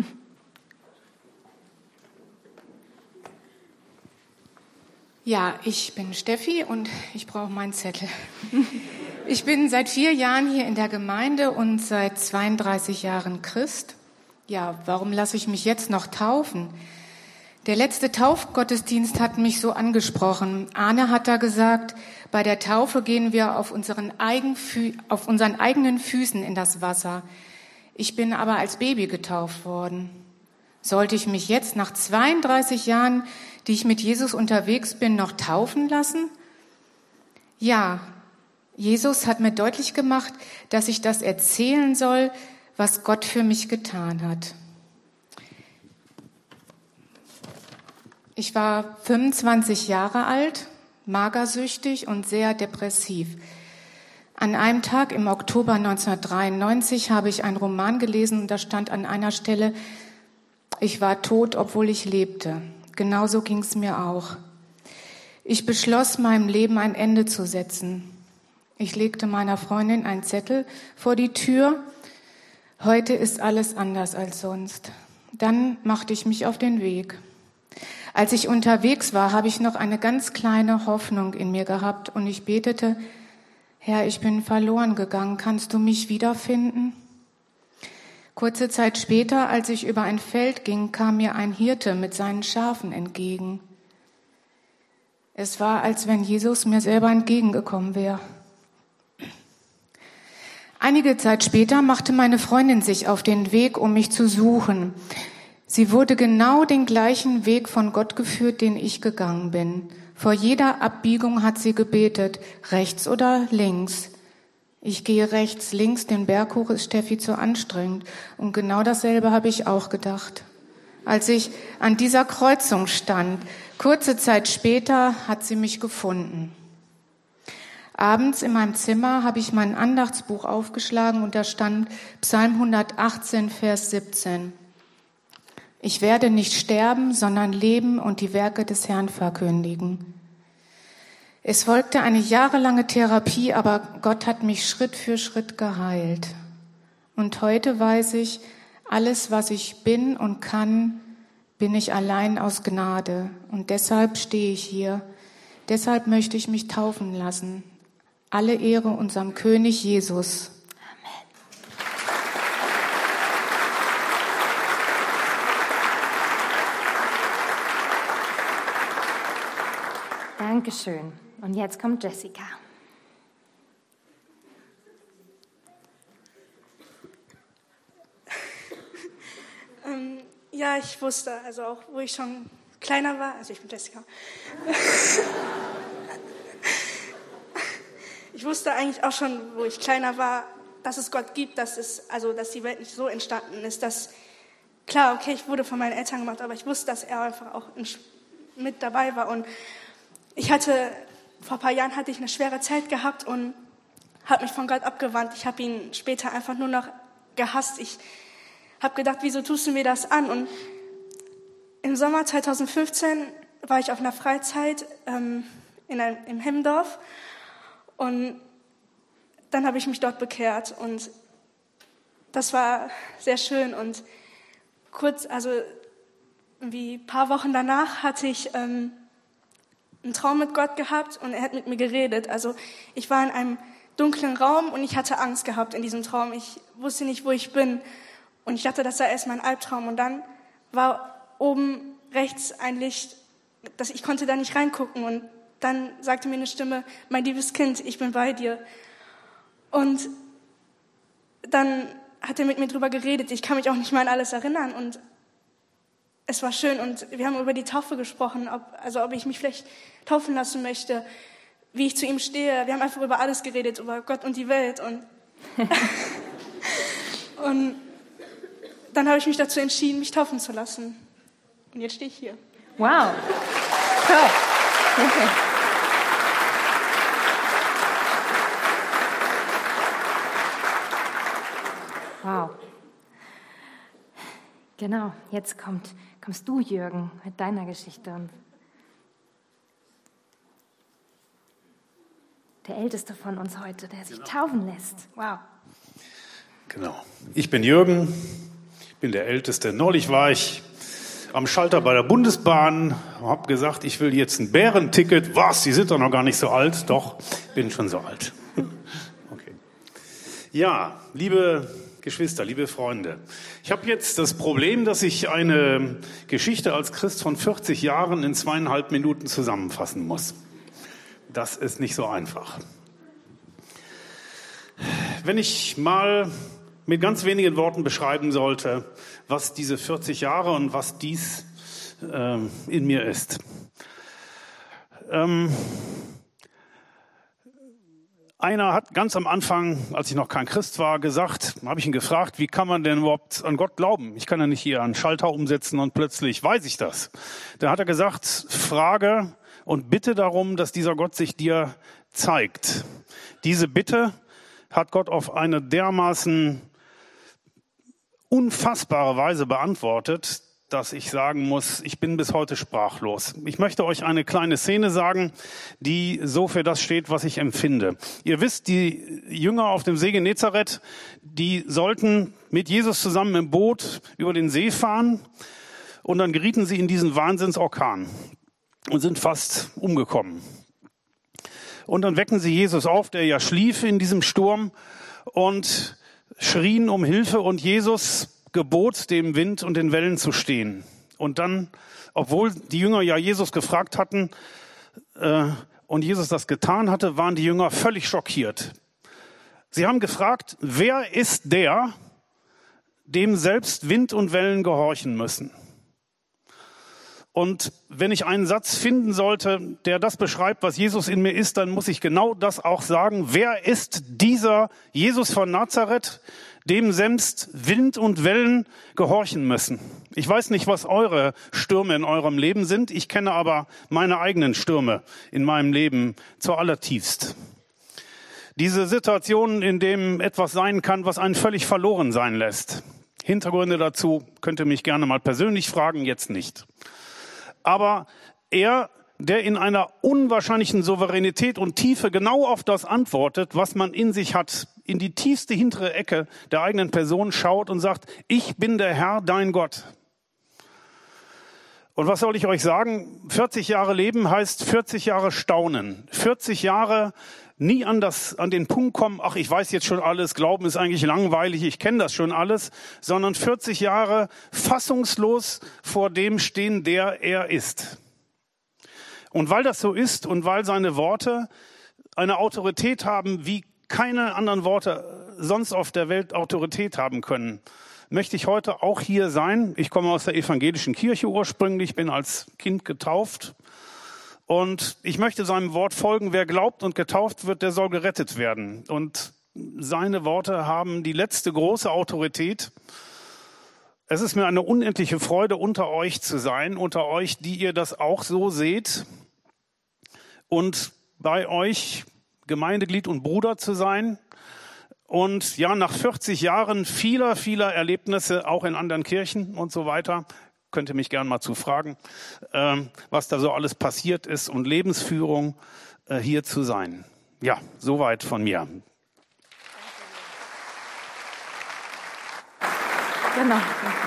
Ja, ich bin Steffi und ich brauche meinen Zettel. Ich bin seit vier Jahren hier in der Gemeinde und seit zweiunddreißig Jahren Christ. Ja, warum lasse ich mich jetzt noch taufen? Der letzte Taufgottesdienst hat mich so angesprochen. Arne hat da gesagt, bei der Taufe gehen wir auf unseren, Eigenfü- auf unseren eigenen Füßen in das Wasser. Ich bin aber als Baby getauft worden. Sollte ich mich jetzt nach zweiunddreißig Jahren, die ich mit Jesus unterwegs bin, noch taufen lassen? Ja, Jesus hat mir deutlich gemacht, dass ich das erzählen soll, was Gott für mich getan hat. Ich war fünfundzwanzig Jahre alt, magersüchtig und sehr depressiv. An einem Tag im Oktober neunzehnhundertdreiundneunzig habe ich einen Roman gelesen und da stand an einer Stelle, ich war tot, obwohl ich lebte. Genauso ging es mir auch. Ich beschloss, meinem Leben ein Ende zu setzen. Ich legte meiner Freundin einen Zettel vor die Tür. Heute ist alles anders als sonst. Dann machte ich mich auf den Weg. Als ich unterwegs war, habe ich noch eine ganz kleine Hoffnung in mir gehabt und ich betete, Herr, ich bin verloren gegangen, kannst du mich wiederfinden? Kurze Zeit später, als ich über ein Feld ging, kam mir ein Hirte mit seinen Schafen entgegen. Es war, als wenn Jesus mir selber entgegengekommen wäre. Einige Zeit später machte meine Freundin sich auf den Weg, um mich zu suchen. Sie wurde genau den gleichen Weg von Gott geführt, den ich gegangen bin. Vor jeder Abbiegung hat sie gebetet, rechts oder links. Ich gehe rechts, links, den Berg hoch ist Steffi zu anstrengend. Und genau dasselbe habe ich auch gedacht. Als ich an dieser Kreuzung stand, kurze Zeit später hat sie mich gefunden. Abends in meinem Zimmer habe ich mein Andachtsbuch aufgeschlagen und da stand Psalm hundertachtzehn, Vers siebzehn. Ich werde nicht sterben, sondern leben und die Werke des Herrn verkündigen. Es folgte eine jahrelange Therapie, aber Gott hat mich Schritt für Schritt geheilt. Und heute weiß ich, alles, was ich bin und kann, bin ich allein aus Gnade. Und deshalb stehe ich hier. Deshalb möchte ich mich taufen lassen. Alle Ehre unserem König Jesus. Dankeschön. Und jetzt kommt Jessica. ähm, ja, ich wusste, also auch wo ich schon kleiner war, also ich bin Jessica. Ich wusste eigentlich auch schon, wo ich kleiner war, dass es Gott gibt, dass es, also dass die Welt nicht so entstanden ist, dass klar, okay, ich wurde von meinen Eltern gemacht, aber ich wusste, dass er einfach auch mit dabei war und ich hatte, vor ein paar Jahren hatte ich eine schwere Zeit gehabt und habe mich von Gott abgewandt. Ich habe ihn später einfach nur noch gehasst. Ich habe gedacht, wieso tust du mir das an? Und im Sommer zweitausendfünfzehn war ich auf einer Freizeit ähm, in einem, im Hemmdorf und dann habe ich mich dort bekehrt und das war sehr schön und kurz, also wie ein paar Wochen danach hatte ich ähm, einen Traum mit Gott gehabt und er hat mit mir geredet. Also ich war in einem dunklen Raum und ich hatte Angst gehabt in diesem Traum. Ich wusste nicht, wo ich bin und ich dachte, das sei erstmal ein Albtraum. Und dann war oben rechts ein Licht, dass ich konnte da nicht reingucken. Und dann sagte mir eine Stimme, mein liebes Kind, ich bin bei dir. Und dann hat er mit mir drüber geredet. Ich kann mich auch nicht mal an alles erinnern. Und es war schön. Und wir haben über die Taufe gesprochen, ob, also ob ich mich vielleicht taufen lassen möchte, wie ich zu ihm stehe. Wir haben einfach über alles geredet, über Gott und die Welt. Und, und dann habe ich mich dazu entschieden, mich taufen zu lassen. Und jetzt stehe ich hier. Wow. Cool. Okay. Wow. Genau, jetzt kommt, kommst du, Jürgen, mit deiner Geschichte. Und der Älteste von uns heute, der sich taufen lässt. Wow. Genau. Ich bin Jürgen, ich bin der Älteste. Neulich war ich am Schalter bei der Bundesbahn, habe gesagt, ich will jetzt ein Bärenticket. Was, Sie sind doch noch gar nicht so alt. Doch, bin schon so alt. Okay. Ja, liebe Geschwister, liebe Freunde, ich habe jetzt das Problem, dass ich eine Geschichte als Christ von vierzig Jahren in zweieinhalb Minuten zusammenfassen muss. Das ist nicht so einfach. Wenn ich mal mit ganz wenigen Worten beschreiben sollte, was diese vierzig Jahre und was dies äh, in mir ist. Ähm, Einer hat ganz am Anfang, als ich noch kein Christ war, gesagt, habe ich ihn gefragt, wie kann man denn überhaupt an Gott glauben? Ich kann ja nicht hier einen Schalter umsetzen und plötzlich weiß ich das. Da hat er gesagt, frage und bitte darum, dass dieser Gott sich dir zeigt. Diese Bitte hat Gott auf eine dermaßen unfassbare Weise beantwortet, dass ich sagen muss, ich bin bis heute sprachlos. Ich möchte euch eine kleine Szene sagen, die so für das steht, was ich empfinde. Ihr wisst, die Jünger auf dem See Genezareth, die sollten mit Jesus zusammen im Boot über den See fahren und dann gerieten sie in diesen Wahnsinnsorkan und sind fast umgekommen. Und dann wecken sie Jesus auf, der ja schlief in diesem Sturm, und schrien um Hilfe, und Jesus gebot dem Wind und den Wellen zu stehen. Und dann, obwohl die Jünger ja Jesus gefragt hatten äh, und Jesus das getan hatte, waren die Jünger völlig schockiert. Sie haben gefragt, wer ist der, dem selbst Wind und Wellen gehorchen müssen? Und wenn ich einen Satz finden sollte, der das beschreibt, was Jesus in mir ist, dann muss ich genau das auch sagen. Wer ist dieser Jesus von Nazareth, dem selbst Wind und Wellen gehorchen müssen? Ich weiß nicht, was eure Stürme in eurem Leben sind. Ich kenne aber meine eigenen Stürme in meinem Leben zuallertiefst. Diese Situationen, in denen etwas sein kann, was einen völlig verloren sein lässt. Hintergründe dazu könnt ihr mich gerne mal persönlich fragen, jetzt nicht. Aber er, der in einer unwahrscheinlichen Souveränität und Tiefe genau auf das antwortet, was man in sich hat, in die tiefste hintere Ecke der eigenen Person schaut und sagt, ich bin der Herr, dein Gott. Und was soll ich euch sagen? vierzig Jahre Leben heißt vierzig Jahre Staunen. vierzig Jahre nie an, das, an den Punkt kommen, ach, ich weiß jetzt schon alles, Glauben ist eigentlich langweilig, ich kenne das schon alles, sondern vierzig Jahre fassungslos vor dem stehen, der er ist. Und weil das so ist und weil seine Worte eine Autorität haben, wie keine anderen Worte sonst auf der Welt Autorität haben können, möchte ich heute auch hier sein. Ich komme aus der evangelischen Kirche ursprünglich, bin als Kind getauft. Und ich möchte seinem Wort folgen. Wer glaubt und getauft wird, der soll gerettet werden. Und seine Worte haben die letzte große Autorität. Es ist mir eine unendliche Freude, unter euch zu sein, unter euch, die ihr das auch so seht. Und bei euch Gemeindeglied und Bruder zu sein. Und ja, nach vierzig Jahren vieler, vieler Erlebnisse, auch in anderen Kirchen und so weiter, könnt ihr mich gerne mal zu fragen, ähm, was da so alles passiert ist und Lebensführung äh, hier zu sein. Ja, soweit von mir. Genau.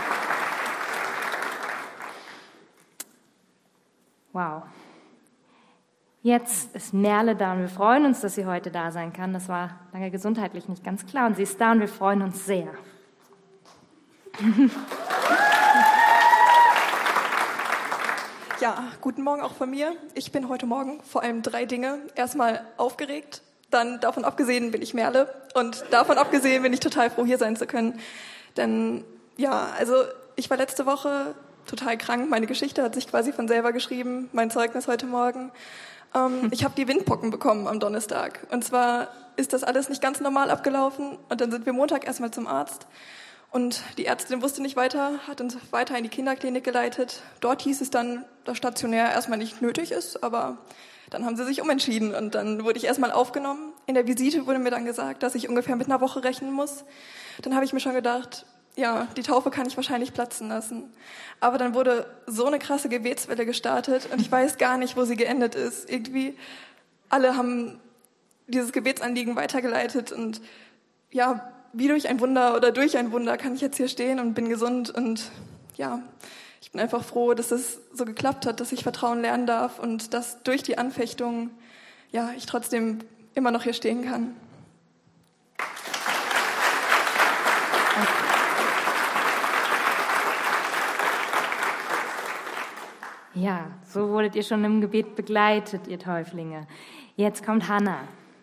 Wow. Jetzt ist Merle da und wir freuen uns, dass sie heute da sein kann. Das war lange gesundheitlich nicht ganz klar und sie ist da und wir freuen uns sehr. Ja, guten Morgen auch von mir. Ich bin heute Morgen vor allem drei Dinge. Erstmal aufgeregt, dann davon abgesehen bin ich Merle und davon abgesehen bin ich total froh, hier sein zu können. Denn ja, also ich war letzte Woche total krank. Meine Geschichte hat sich quasi von selber geschrieben, mein Zeugnis heute Morgen. Ähm, ich habe die Windpocken bekommen am Donnerstag. Und zwar ist das alles nicht ganz normal abgelaufen. Und dann sind wir Montag erstmal zum Arzt. Und die Ärztin wusste nicht weiter, hat uns weiter in die Kinderklinik geleitet. Dort hieß es dann, dass stationär erstmal nicht nötig ist, aber dann haben sie sich umentschieden. Und dann wurde ich erstmal aufgenommen. In der Visite wurde mir dann gesagt, dass ich ungefähr mit einer Woche rechnen muss. Dann habe ich mir schon gedacht, ja, die Taufe kann ich wahrscheinlich platzen lassen. Aber dann wurde so eine krasse Gebetswelle gestartet und ich weiß gar nicht, wo sie geendet ist. Irgendwie alle haben dieses Gebetsanliegen weitergeleitet und ja, wie durch ein Wunder oder durch ein Wunder kann ich jetzt hier stehen und bin gesund und ja, ich bin einfach froh, dass es so geklappt hat, dass ich Vertrauen lernen darf und dass durch die Anfechtung, ja, ich trotzdem immer noch hier stehen kann. Ja, so wurdet ihr schon im Gebet begleitet, ihr Täuflinge. Jetzt kommt Hannah.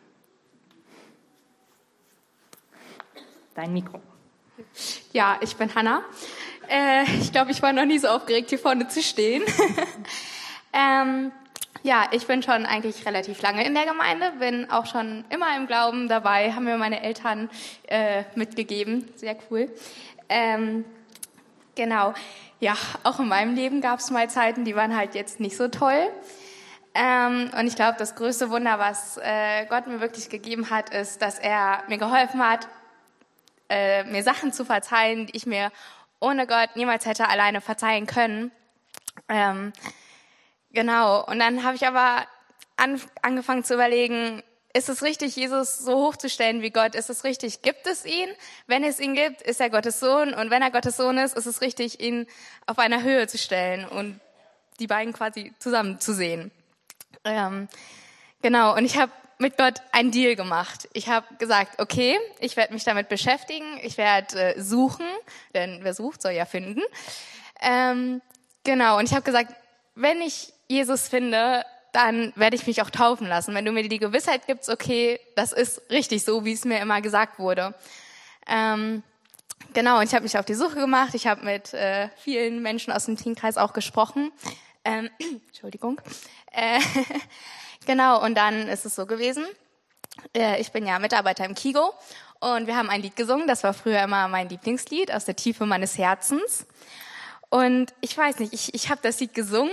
Dein Mikro. Ja, ich bin Hannah. Äh, ich glaube, ich war noch nie so aufgeregt, hier vorne zu stehen. ähm, ja, ich bin schon eigentlich relativ lange in der Gemeinde, bin auch schon immer im Glauben dabei, haben mir meine Eltern äh, mitgegeben. Sehr cool. Ähm, genau. Ja, auch in meinem Leben gab es mal Zeiten, die waren halt jetzt nicht so toll. Ähm, und ich glaube, das größte Wunder, was äh, Gott mir wirklich gegeben hat, ist, dass er mir geholfen hat, äh, mir Sachen zu verzeihen, die ich mir ohne Gott niemals hätte alleine verzeihen können. Ähm, genau, und dann habe ich aber an, angefangen zu überlegen, ist es richtig, Jesus so hochzustellen wie Gott? Ist es richtig? Gibt es ihn? Wenn es ihn gibt, ist er Gottes Sohn. Und wenn er Gottes Sohn ist, ist es richtig, ihn auf einer Höhe zu stellen und die beiden quasi zusammen zu sehen. Ähm, genau, und ich habe mit Gott einen Deal gemacht. Ich habe gesagt, okay, ich werde mich damit beschäftigen, ich werde äh, suchen, denn wer sucht, soll ja finden. Ähm, genau, und ich habe gesagt, wenn ich Jesus finde, dann werde ich mich auch taufen lassen. Wenn du mir die Gewissheit gibst, okay, das ist richtig so, wie es mir immer gesagt wurde. Ähm, genau, und ich habe mich auf die Suche gemacht. Ich habe mit äh, vielen Menschen aus dem Teamkreis auch gesprochen. Ähm, Entschuldigung. Äh, genau, und dann ist es so gewesen. Äh, ich bin ja Mitarbeiter im Kigo und wir haben ein Lied gesungen. Das war früher immer mein Lieblingslied, aus der Tiefe meines Herzens. Und ich weiß nicht, ich, ich habe das Lied gesungen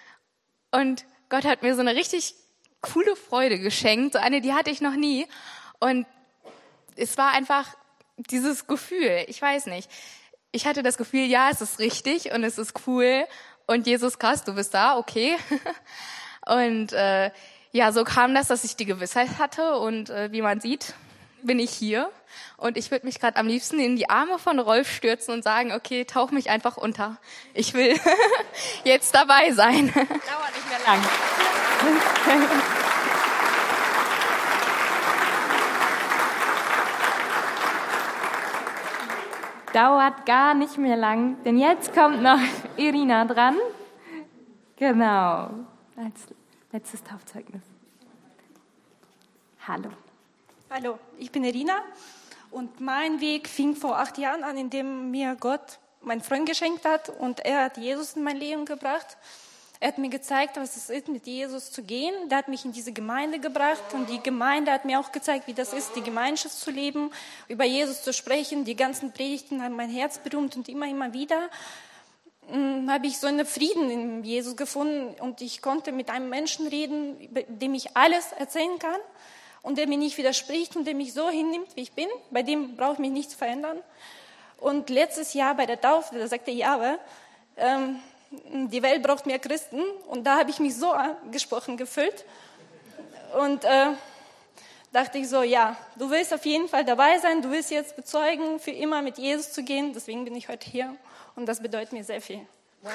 und Gott hat mir so eine richtig coole Freude geschenkt, so eine, die hatte ich noch nie. Und es war einfach dieses Gefühl, ich weiß nicht. Ich hatte das Gefühl, ja, es ist richtig und es ist cool und Jesus, krass, du bist da, okay. Und äh, ja, so kam das, dass ich die Gewissheit hatte und äh, wie man sieht, bin ich hier. Und ich würde mich gerade am liebsten in die Arme von Rolf stürzen und sagen, okay, tauch mich einfach unter. Ich will jetzt dabei sein. Dauert nicht mehr lang. Dauert gar nicht mehr lang, denn jetzt kommt noch Irina dran. Genau, als letztes Taufzeugnis. Hallo. Hallo, ich bin Irina und mein Weg fing vor acht Jahren an, indem mir Gott meinen Freund geschenkt hat und er hat Jesus in mein Leben gebracht. Er hat mir gezeigt, was es ist, mit Jesus zu gehen. Der hat mich in diese Gemeinde gebracht und die Gemeinde hat mir auch gezeigt, wie das ist, die Gemeinschaft zu leben, über Jesus zu sprechen. Die ganzen Predigten haben mein Herz berühmt und immer, immer wieder mh, habe ich so einen Frieden in Jesus gefunden und ich konnte mit einem Menschen reden, dem ich alles erzählen kann und der mir nicht widerspricht und der mich so hinnimmt, wie ich bin. Bei dem brauche ich mich nichts verändern. Und letztes Jahr bei der Taufe, da sagte Jahwe, ähm, die Welt braucht mehr Christen. Und da habe ich mich so angesprochen gefühlt. Und äh, dachte ich so, ja, du willst auf jeden Fall dabei sein, du willst jetzt bezeugen, für immer mit Jesus zu gehen. Deswegen bin ich heute hier. Und das bedeutet mir sehr viel. Wow.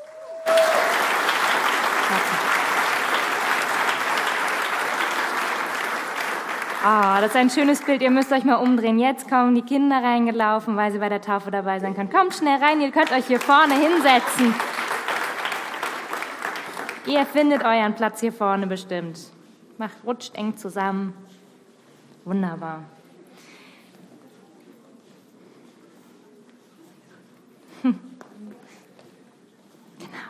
Ah, das ist ein schönes Bild. Ihr müsst euch mal umdrehen. Jetzt kommen die Kinder reingelaufen, weil sie bei der Taufe dabei sein können. Kommt schnell rein, ihr könnt euch hier vorne hinsetzen. Ihr findet euren Platz hier vorne bestimmt. Macht, rutscht eng zusammen. Wunderbar. Hm. Genau.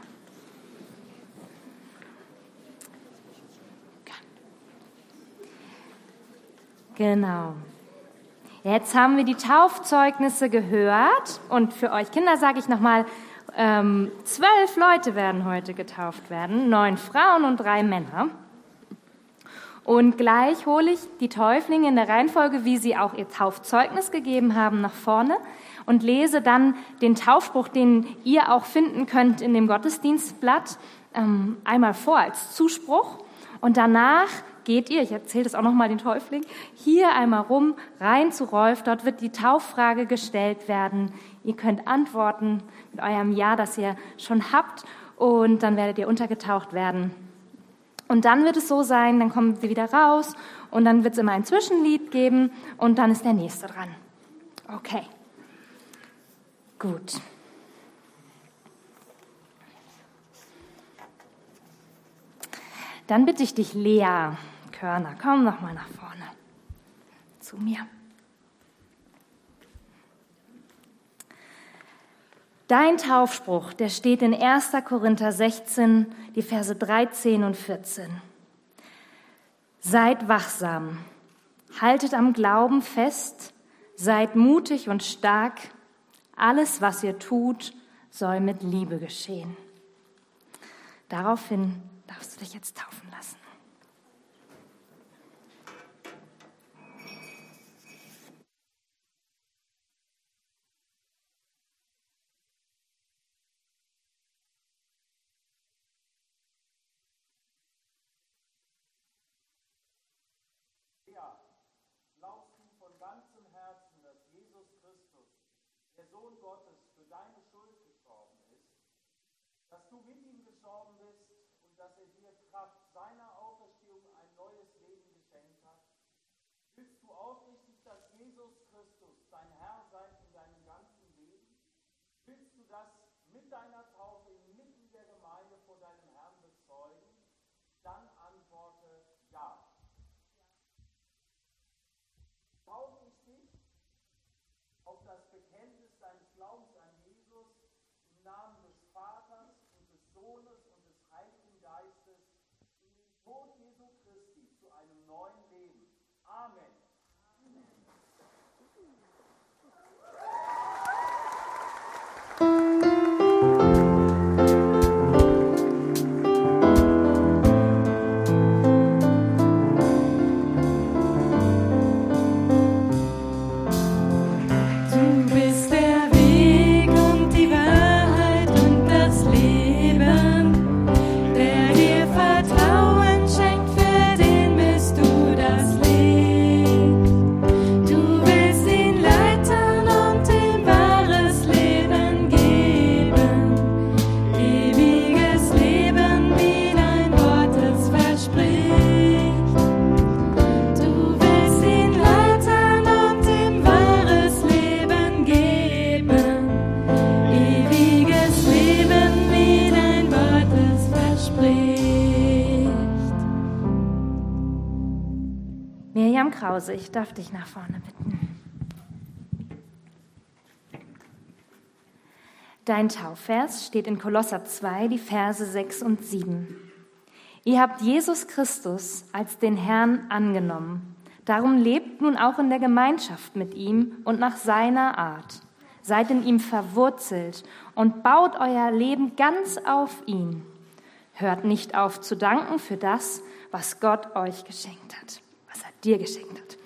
Genau. Jetzt haben wir die Taufzeugnisse gehört und für euch Kinder sage ich nochmal, ähm, zwölf Leute werden heute getauft werden, neun Frauen und drei Männer. Und gleich hole ich die Täuflinge in der Reihenfolge, wie sie auch ihr Taufzeugnis gegeben haben, nach vorne und lese dann den Taufspruch, den ihr auch finden könnt in dem Gottesdienstblatt, ähm, einmal vor als Zuspruch. Und danach geht ihr, ich erzähle das auch nochmal den Täufling, hier einmal rum, rein zu Rolf. Dort wird die Tauffrage gestellt werden. Ihr könnt antworten mit eurem Ja, das ihr schon habt. Und dann werdet ihr untergetaucht werden. Und dann wird es so sein, dann kommen sie wieder raus und dann wird es immer ein Zwischenlied geben und dann ist der Nächste dran. Okay, gut. Dann bitte ich dich, Lea Körner, komm noch mal nach vorne zu mir. Dein Taufspruch, der steht in erster Korinther sechzehn, die Verse dreizehn und vierzehn. Seid wachsam, haltet am Glauben fest, seid mutig und stark. Alles, was ihr tut, soll mit Liebe geschehen. Daraufhin darfst du dich jetzt taufen lassen. Glaubst du von ganzem Herzen, dass Jesus Christus, der Sohn Gottes, für deine Schuld gestorben ist, dass du mit ihm gestorben bist und dass er dir Kraft seiner Auferstehung ein neues Leben geschenkt hat? Willst du aufrichtig, dass Jesus Christus dein Herr sein in deinem ganzen Leben? Willst du das mit deiner Taufe inmitten der Gemeinde vor deinem Herrn bezeugen? Dann antworte ja. Taufe ich dich auf das Bekenntnis deines Glaubens an Jesus im Namen des Vaters und des Sohnes und des Heiligen Geistes in den Tod Jesu Christi zu einem neuen Leben. Amen. Krause, ich darf dich nach vorne bitten. Dein Taufvers steht in Kolosser zwei, die Verse sechs und sieben. Ihr habt Jesus Christus als den Herrn angenommen. Darum lebt nun auch in der Gemeinschaft mit ihm und nach seiner Art. Seid in ihm verwurzelt und baut euer Leben ganz auf ihn. Hört nicht auf zu danken für das, was Gott euch geschenkt hat. Was er dir geschenkt hat.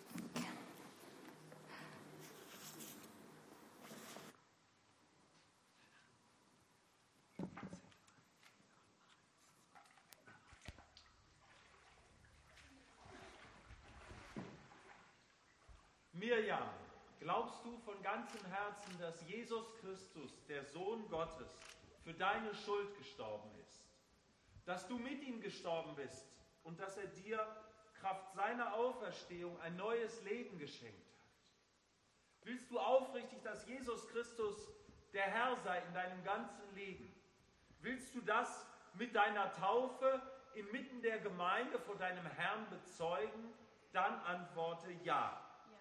Mirjam, glaubst du von ganzem Herzen, dass Jesus Christus, der Sohn Gottes, für deine Schuld gestorben ist? Dass du mit ihm gestorben bist und dass er dir Kraft seiner Auferstehung ein neues Leben geschenkt hat? Willst du aufrichtig, dass Jesus Christus der Herr sei in deinem ganzen Leben? Willst du das mit deiner Taufe inmitten der Gemeinde vor deinem Herrn bezeugen, dann antworte ja.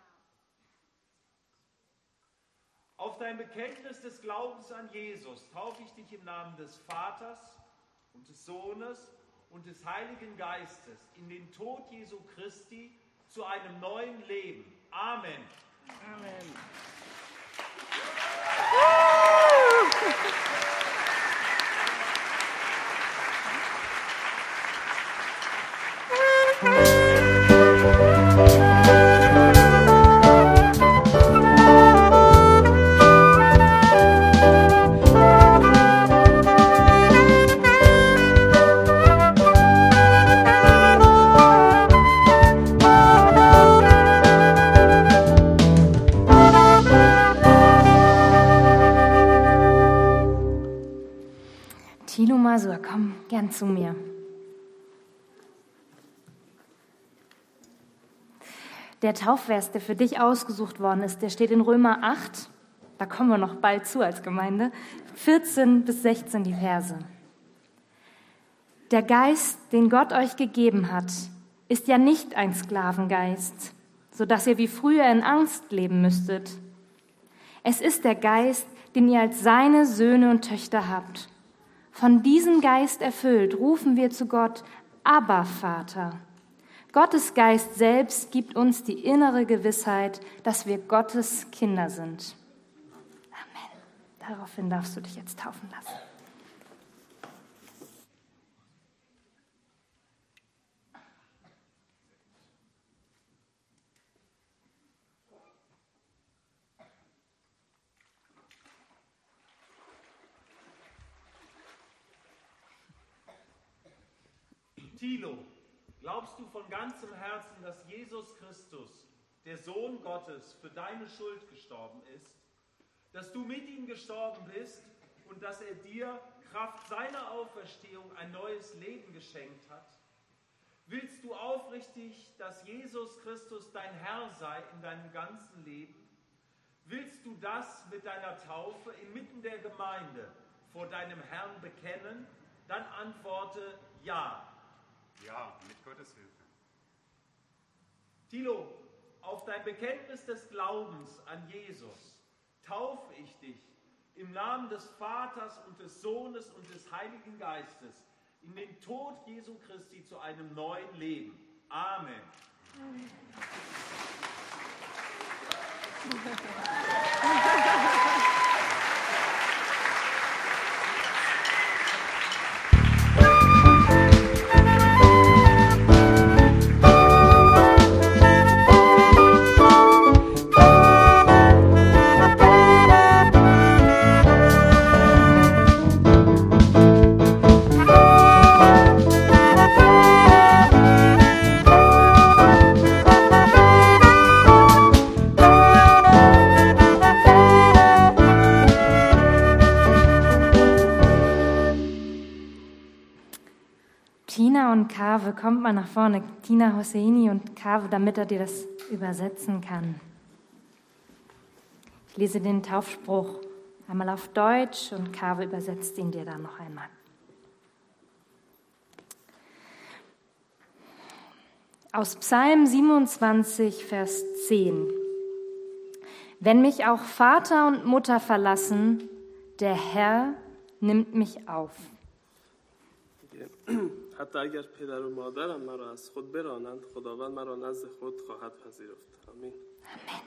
Auf dein Bekenntnis des Glaubens an Jesus taufe ich dich im Namen des Vaters und des Sohnes und des Heiligen Geistes in den Tod Jesu Christi zu einem neuen Leben. Amen. Amen. Tilo Masur, komm gern zu mir. Der Taufvers, der für dich ausgesucht worden ist, der steht in Römer acht, da kommen wir noch bald zu als Gemeinde, vierzehn bis sechzehn die Verse. Der Geist, den Gott euch gegeben hat, ist ja nicht ein Sklavengeist, sodass ihr wie früher in Angst leben müsstet. Es ist der Geist, den ihr als seine Söhne und Töchter habt. Von diesem Geist erfüllt rufen wir zu Gott, Abba, Vater. Gottes Geist selbst gibt uns die innere Gewissheit, dass wir Gottes Kinder sind. Amen. Daraufhin darfst du dich jetzt taufen lassen. Tilo, glaubst du von ganzem Herzen, dass Jesus Christus, der Sohn Gottes, für deine Schuld gestorben ist? Dass du mit ihm gestorben bist und dass er dir Kraft seiner Auferstehung ein neues Leben geschenkt hat? Willst du aufrichtig, dass Jesus Christus dein Herr sei in deinem ganzen Leben? Willst du das mit deiner Taufe inmitten der Gemeinde vor deinem Herrn bekennen? Dann antworte ja. Ja, mit Gottes Hilfe. Tilo, auf dein Bekenntnis des Glaubens an Jesus taufe ich dich im Namen des Vaters und des Sohnes und des Heiligen Geistes in den Tod Jesu Christi zu einem neuen Leben. Amen. Amen. Kave, kommt mal nach vorne, Tina Hosseini und Kave, damit er dir das übersetzen kann. Ich lese den Taufspruch einmal auf Deutsch und Kave übersetzt ihn dir dann noch einmal. Aus Psalm siebenundzwanzig, Vers zehn. Wenn mich auch Vater und Mutter verlassen, der Herr nimmt mich auf. حتی اگر پدر و مادرم مرا از خود برانند خداوند مرا نزد خود خواهد پذیرفت. آمین. آمین.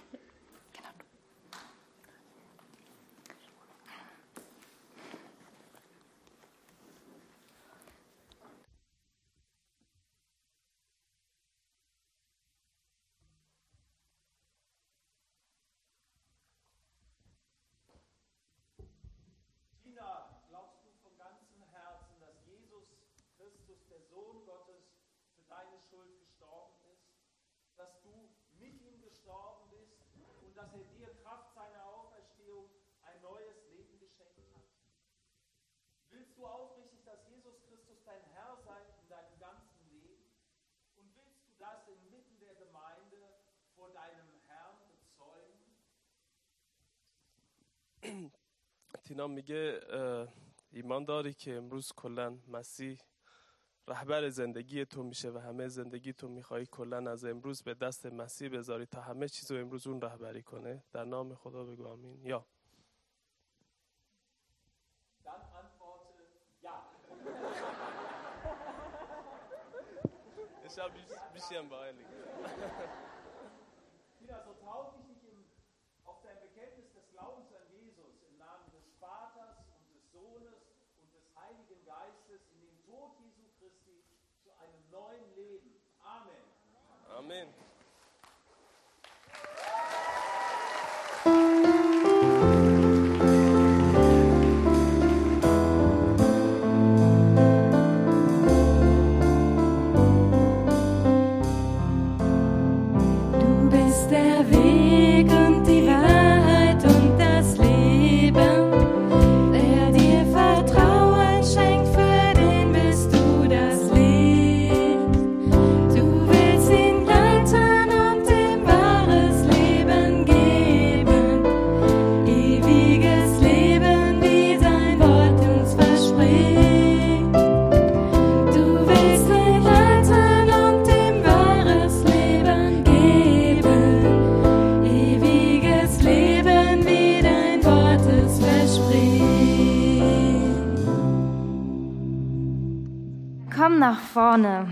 Willst du aufrichtig, dass Jesus Christus dein Herr sei in deinem ganzen Leben? Und willst du das inmitten der Gemeinde vor deinem Herrn bezeugen? تینا میگه ایمان داری که امروز کلا مسیح رهبر زندگی تو میشه و همه زندگی تو میخوای کلا از امروز به دست مسیح بذاری تا همه چیزو امروز اون رهبری کنه؟ در نام خدا بگو آمین. یا Ich habe ein bisschen beeiligt. So taufe ich dich im, auf dein Bekenntnis des Glaubens an Jesus im Namen des Vaters und des Sohnes und des Heiligen Geistes in den Tod Jesu Christi zu einem neuen Leben. Amen. Amen. Komm nach vorne.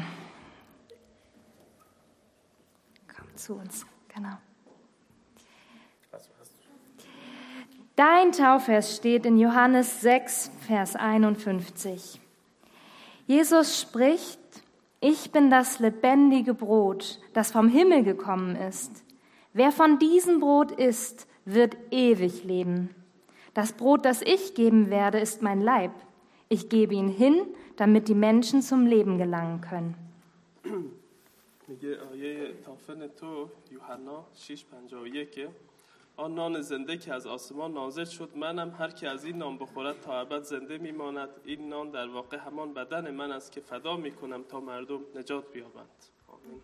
Komm zu uns, genau. Dein Taufvers steht in Johannes sechs, Vers einundfünfzig. Jesus spricht: Ich bin das lebendige Brot, das vom Himmel gekommen ist. Wer von diesem Brot isst, wird ewig leben. Das Brot, das ich geben werde, ist mein Leib. Ich gebe ihn hin, damit die Menschen zum Leben gelangen können. میگه آیه تافن تو یوحنا شش پنجاه و یک آن نان زنده که از آسمان نازل شد منم، هر که از این نان بخورد تا ابد زنده میماند. این نان در واقع همان بدن من است که فدا میکنم تا مردم نجات بیابند. آمین.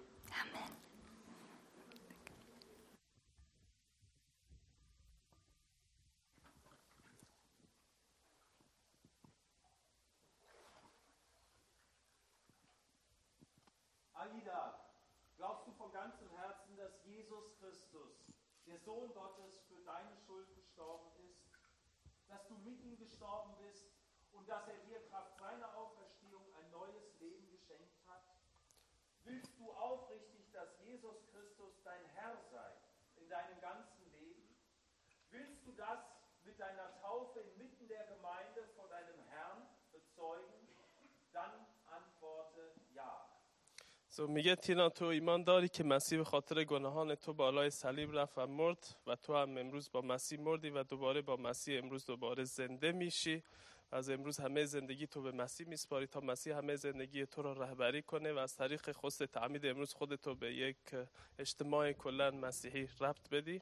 Aida, glaubst du von ganzem Herzen, dass Jesus Christus, der Sohn Gottes, für deine Schuld gestorben ist, dass du mit ihm gestorben bist und dass er dir Kraft seiner Auferstehung ein neues Leben geschenkt hat? Willst du aufrichtig, dass Jesus Christus dein Herr sei in deinem ganzen Leben? Willst du das mit deiner Taufe inmitten der Gemeinde vor deinem Herrn bezeugen? Dann antworte ja. So میگه تینا تو ایمان داری که مسیح به خاطر گناهان تو بالای صلیب رفت و مرد و تو هم امروز با مسیح مردی و دوباره با مسیح امروز دوباره زنده میشی و از امروز همه زندگی تو به مسیح میسپاری تا مسیح همه زندگی تو رو رهبری کنه و از طریق خست تعمید امروز خودتو به یک اجتماع کلا مسیحی ربط بدی.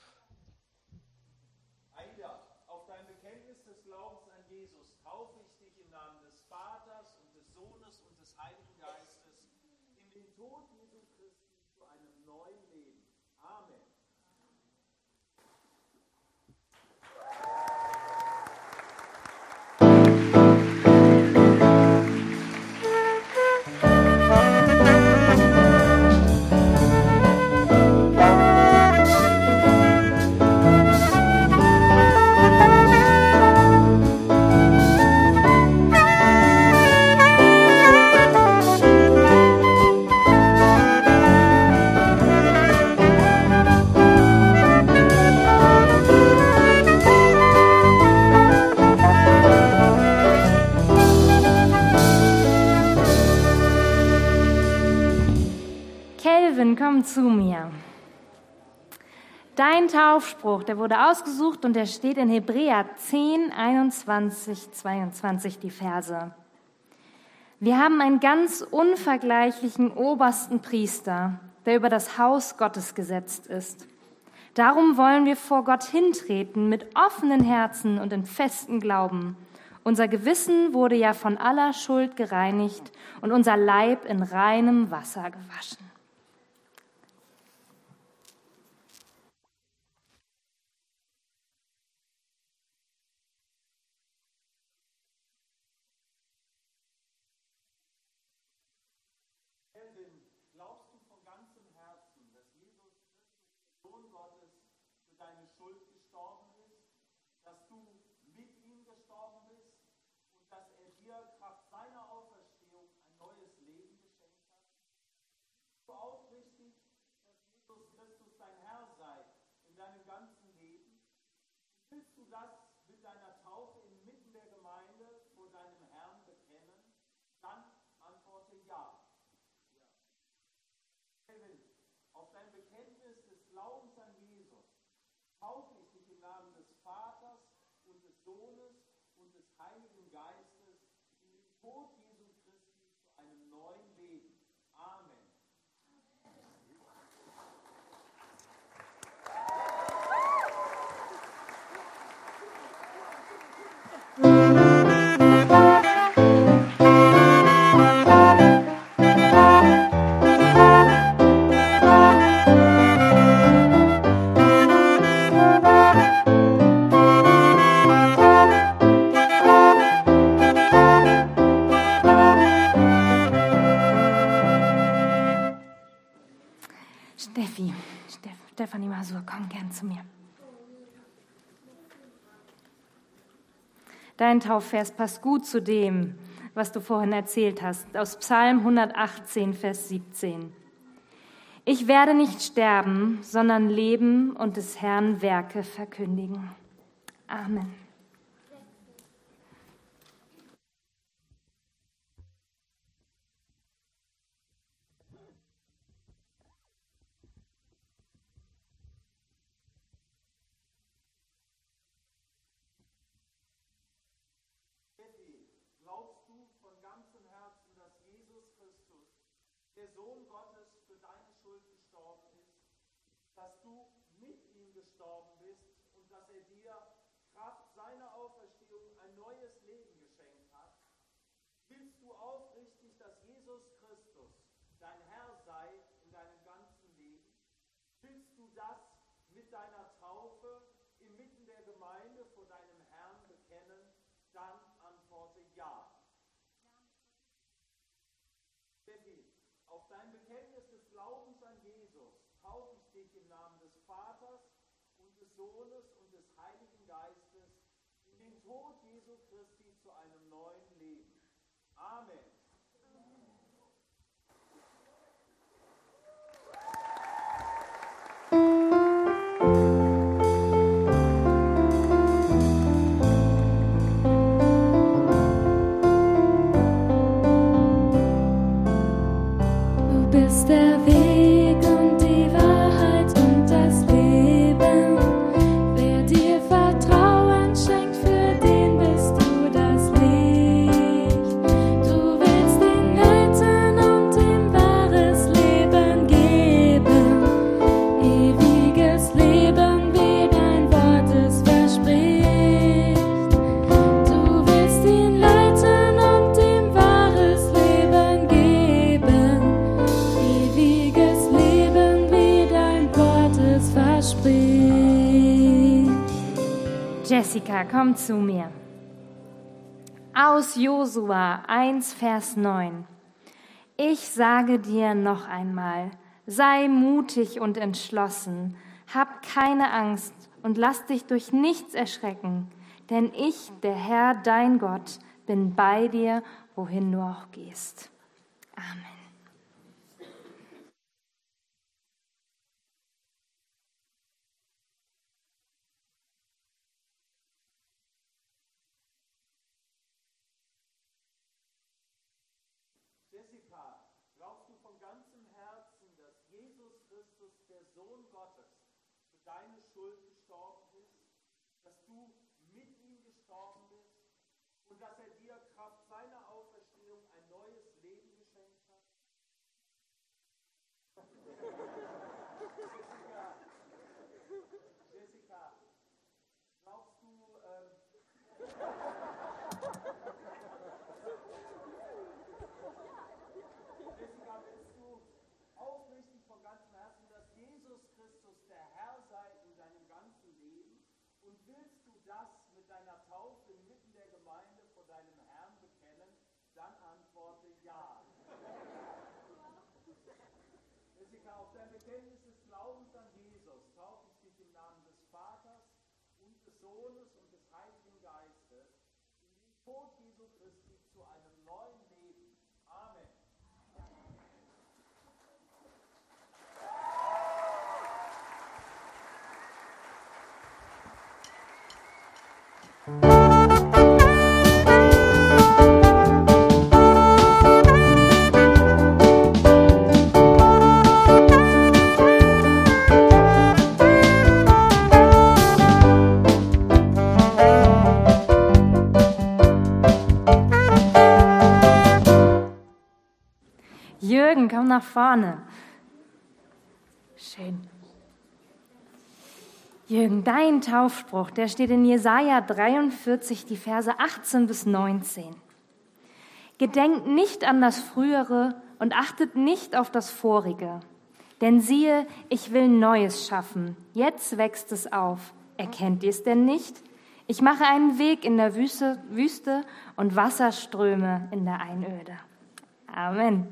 Aida, auf dein Bekenntnis des Glaubens an Jesus taufe ich dich im Namen des Vaters und des Sohnes und des Heiligen Geistes in den Tod Jesu Christi zu einem neuen Leben. Amen. Komm zu mir. Dein Taufspruch, der wurde ausgesucht und der steht in Hebräer zehn, einundzwanzig, zweiundzwanzig, die Verse. Wir haben einen ganz unvergleichlichen obersten Priester, der über das Haus Gottes gesetzt ist. Darum wollen wir vor Gott hintreten mit offenen Herzen und in festem Glauben. Unser Gewissen wurde ja von aller Schuld gereinigt und unser Leib in reinem Wasser gewaschen. Schuld gestorben ist, dass du mit ihm gestorben bist und dass er dir Kraft seiner Auferstehung ein neues Leben geschenkt hat? Bist du aufrichtig, dass Jesus Christus dein Herr sei in deinem ganzen Leben? Willst du das mit deiner Taufe inmitten der Gemeinde vor deinem Herrn bekennen? Dann antworte ja. Kevin, auf dein Bekenntnis des Glaubens an Jesus taufe ich dich im Namen des Vaters und des Sohnes und des Heiligen Geistes in den Tod Jesu Christi zu einem neuen Leben. Amen. Steffi, Steff, Stefanie Masur, komm gern zu mir. Dein Taufvers passt gut zu dem, was du vorhin erzählt hast, aus Psalm hundertachtzehn, Vers siebzehn. Ich werde nicht sterben, sondern leben und des Herrn Werke verkündigen. Amen. Glaubst du von ganzem Herzen, dass Jesus Christus, der Sohn Gottes, für deine Schuld gestorben ist, dass du mit ihm gestorben bist und dass er dir Kraft seiner Auferstehung ein neues Leben geschenkt hat? Willst du aufrichtig, dass Jesus Christus dein Herr sei in deinem ganzen Leben? Willst du das mit deiner Taufe inmitten der Gemeinde vor deinem Herrn bekennen? Dann antworte ja. Steffi, auf dein Bekenntnis des Glaubens an Jesus taufe ich dich im Namen des Vaters und des Sohnes und des Heiligen Geistes in den Tod Jesu Christi zu einem neuen Leben. Amen. Der Weg und die Wahrheit und das Leben. Wer dir Vertrauen schenkt, für den bist du das Licht. Du willst ihn leiten und ihm wahres Leben geben. Ewiges Leben, wie dein Wort es verspricht. Du willst ihn leiten und ihm wahres Leben geben. Ewiges Leben, wie dein Wort es verspricht. Jessica, komm zu mir. Aus Josua eins, Vers neun. Ich sage dir noch einmal, sei mutig und entschlossen, hab keine Angst und lass dich durch nichts erschrecken, denn ich, der Herr, dein Gott, bin bei dir, wohin du auch gehst. Amen. Jessica, glaubst du von ganzem Herzen, dass Jesus Christus, der Sohn Gottes, für deine Schuld gestorben ist, dass du mit ihm gestorben bist und dass er dir Kraft seiner Auferstehung ein neues Leben geschenkt hat? Jessica, Jessica, glaubst du, ähm, Jessica, willst du aufrichtig von ganzem Herzen, dass Jesus Christus der Herr sei in deinem ganzen Leben? Und willst du das mit deiner Taufe inmitten der Gemeinde vor deinem Herrn bekennen? Dann antworte ja. Jessica, auf dein Bekenntnis des Glaubens an Jesus taufe ich dich im Namen des Vaters Tod Jesu Christi zu einem neuen Leben. Amen. Jürgen, komm nach vorne. Schön. Jürgen, dein Taufspruch, der steht in Jesaja dreiundvierzig, die Verse achtzehn bis neunzehn. Gedenkt nicht an das Frühere und achtet nicht auf das Vorige. Denn siehe, ich will Neues schaffen. Jetzt wächst es auf. Erkennt ihr es denn nicht? Ich mache einen Weg in der Wüste, Wüste und Wasserströme in der Einöde. Amen.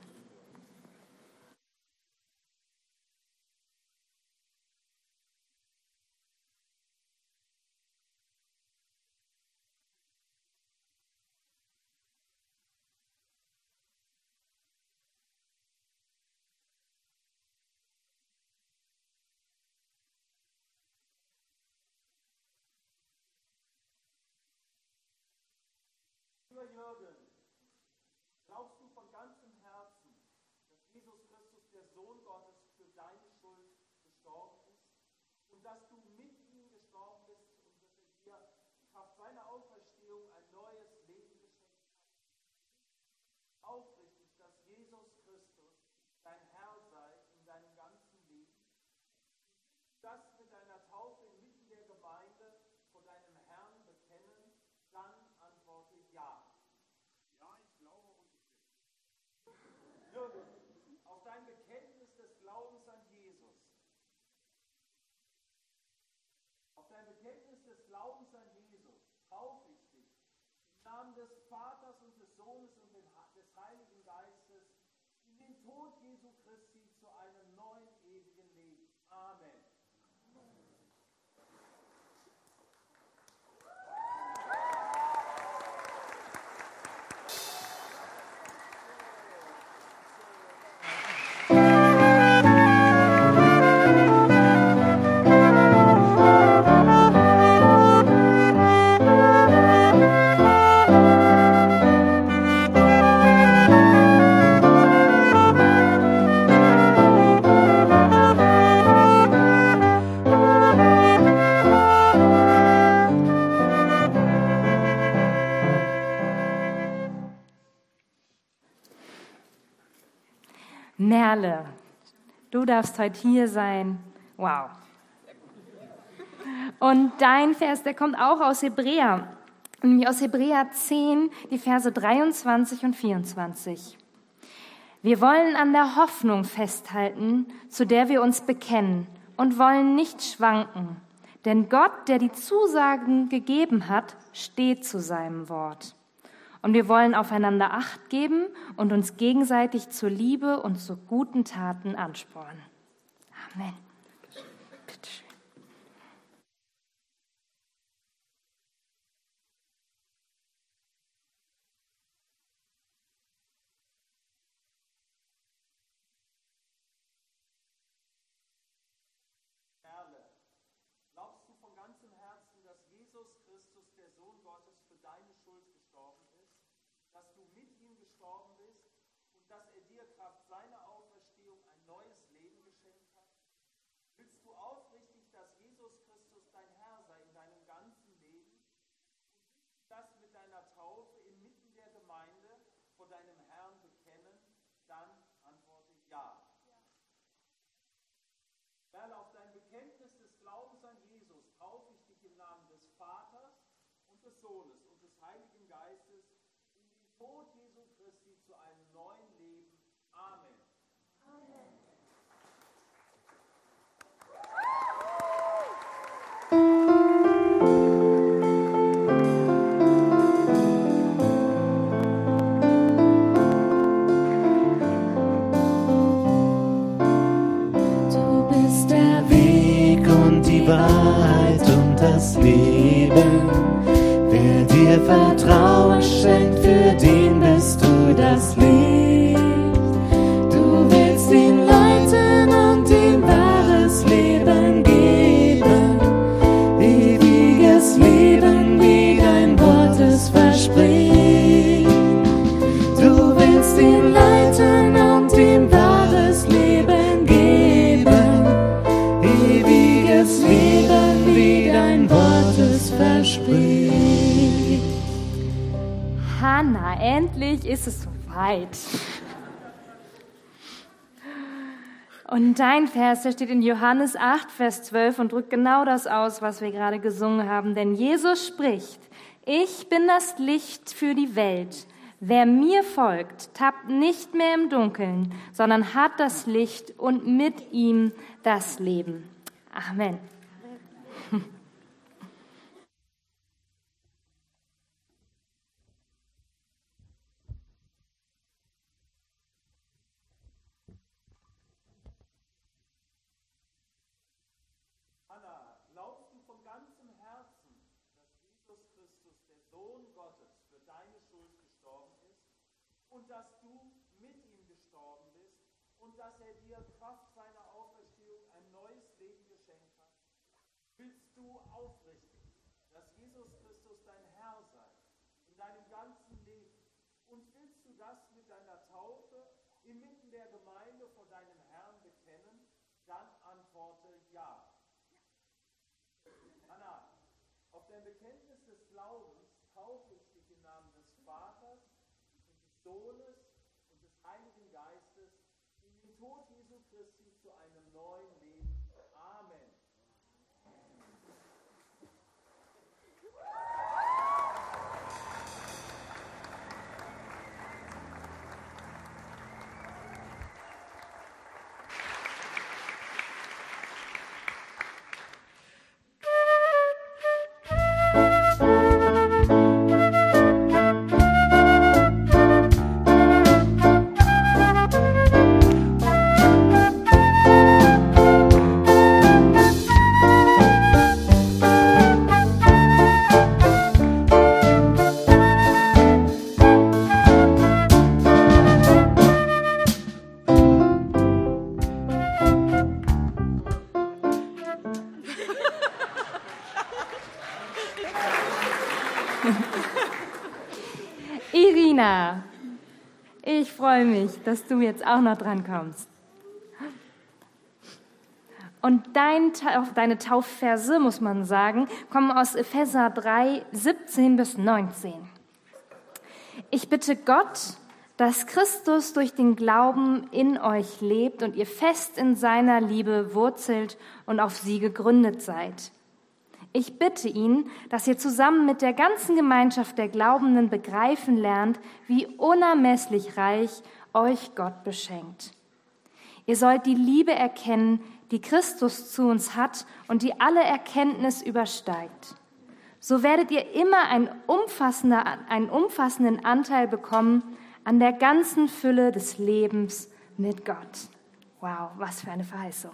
Lieber Jürgen, glaubst du von ganzem Herzen, dass Jesus Christus, der Sohn Gottes, für deine Schuld gestorben ist und dass du mit ihm gestorben bist und dass er dir Kraft seiner Auferstehung ein neues Leben geschenkt hat? Aufrichtig, dass Jesus Christus dein Herr sei in deinem ganzen Leben? Das mit deiner Taufe inmitten der Gemeinde vor deinem Herrn bekennen, dann antworte ja. Ja, ich glaube und ich bin. Jürgen, auf dein Bekenntnis des Glaubens an Jesus, auf dein Bekenntnis des Glaubens an Jesus, taufe ich dich im Namen des Vaters und des Sohnes und des Heiligen Geistes in den Tod Jesu Christi zu einem neuen ewigen Leben. Amen. Merle, du darfst heute hier sein. Wow. Und dein Vers, der kommt auch aus Hebräer, nämlich aus Hebräer zehn, die Verse dreiundzwanzig und vierundzwanzig. Wir wollen an der Hoffnung festhalten, zu der wir uns bekennen, und wollen nicht schwanken. Denn Gott, der die Zusagen gegeben hat, steht zu seinem Wort. Und wir wollen aufeinander Acht geben und uns gegenseitig zur Liebe und zu guten Taten anspornen. Amen. Bitte schön. Merle, glaubst du von ganzem Herzen, dass Jesus Christus, der Sohn Gottes, für deine Schuld gestorben ist, dass du mit ihm gestorben bist und dass er dir Kraft seiner Auferstehung ein neues Leben geschenkt hat? Willst du aufrichtig, dass Jesus Christus dein Herr sei in deinem ganzen Leben und das mit deiner Taufe inmitten der Gemeinde vor deinem Herrn bekennen? Dann antworte ja. Merle, auf dein Bekenntnis des Glaubens an Jesus taufe ich dich im Namen des Vaters und des Sohnes und des Heiligen Geistes in den Tod Jesu Christi zu einem neuen Leben. Amen. Amen. Du bist der Weg und die Wahrheit und das Leben. Wer dir dir Vertrauen schenkt, für den bist du das Licht. Du willst ihn leiten und ihm wahres Leben geben, ewiges Leben, wie dein Wort es verspricht. Du willst ihn leiten und ihm wahres Leben geben, ewiges Leben, wie dein Wort es verspricht. Hannah, endlich ist es soweit. Und dein Vers, der steht in Johannes acht, Vers zwölf und drückt genau das aus, was wir gerade gesungen haben. Denn Jesus spricht: Ich bin das Licht für die Welt. Wer mir folgt, tappt nicht mehr im Dunkeln, sondern hat das Licht und mit ihm das Leben. Amen. Und dass du mit ihm gestorben bist und dass er dir Kraft seiner Auferstehung ein neues Leben geschenkt hat? Willst du aufrichtig, dass Jesus Christus dein Herr sei in deinem ganzen Leben? Und willst du das mit deiner Taufe inmitten der Gemeinde vor deinem Herrn bekennen? Dann antworte ja. Hannah, auf dein Bekenntnis des Glaubens taufe ich dich im Namen des Vaters, Sohnes und des Heiligen Geistes in den Tod Jesu Christi zu einem neuen Leben. Amen. Irina, ich freue mich, dass du jetzt auch noch dran kommst. Und dein, deine Taufverse, muss man sagen, kommen aus Epheser drei, siebzehn bis neunzehn. Ich bitte Gott, dass Christus durch den Glauben in euch lebt und ihr fest in seiner Liebe wurzelt und auf sie gegründet seid. Ich bitte ihn, dass ihr zusammen mit der ganzen Gemeinschaft der Glaubenden begreifen lernt, wie unermesslich reich euch Gott beschenkt. Ihr sollt die Liebe erkennen, die Christus zu uns hat und die alle Erkenntnis übersteigt. So werdet ihr immer ein umfassender, einen umfassenden Anteil bekommen an der ganzen Fülle des Lebens mit Gott. Wow, was für eine Verheißung.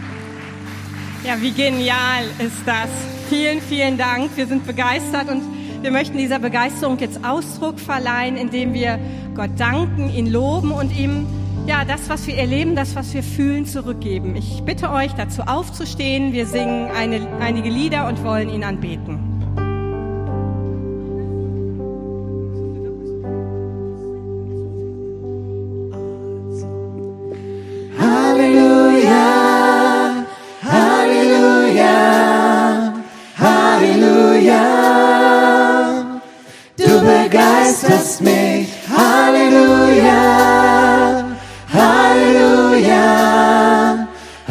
Ja, wie genial ist das. Vielen, vielen Dank. Wir sind begeistert und Wir möchten dieser Begeisterung jetzt Ausdruck verleihen, indem wir Gott danken, ihn loben und ihm ja, das, was wir erleben, das, was wir fühlen, zurückgeben. Ich bitte euch, dazu aufzustehen. Wir singen eine, einige Lieder und wollen ihn anbeten. Halleluja, Halleluja, Halleluja. Du begeisterst mich, Halleluja. Halleluja,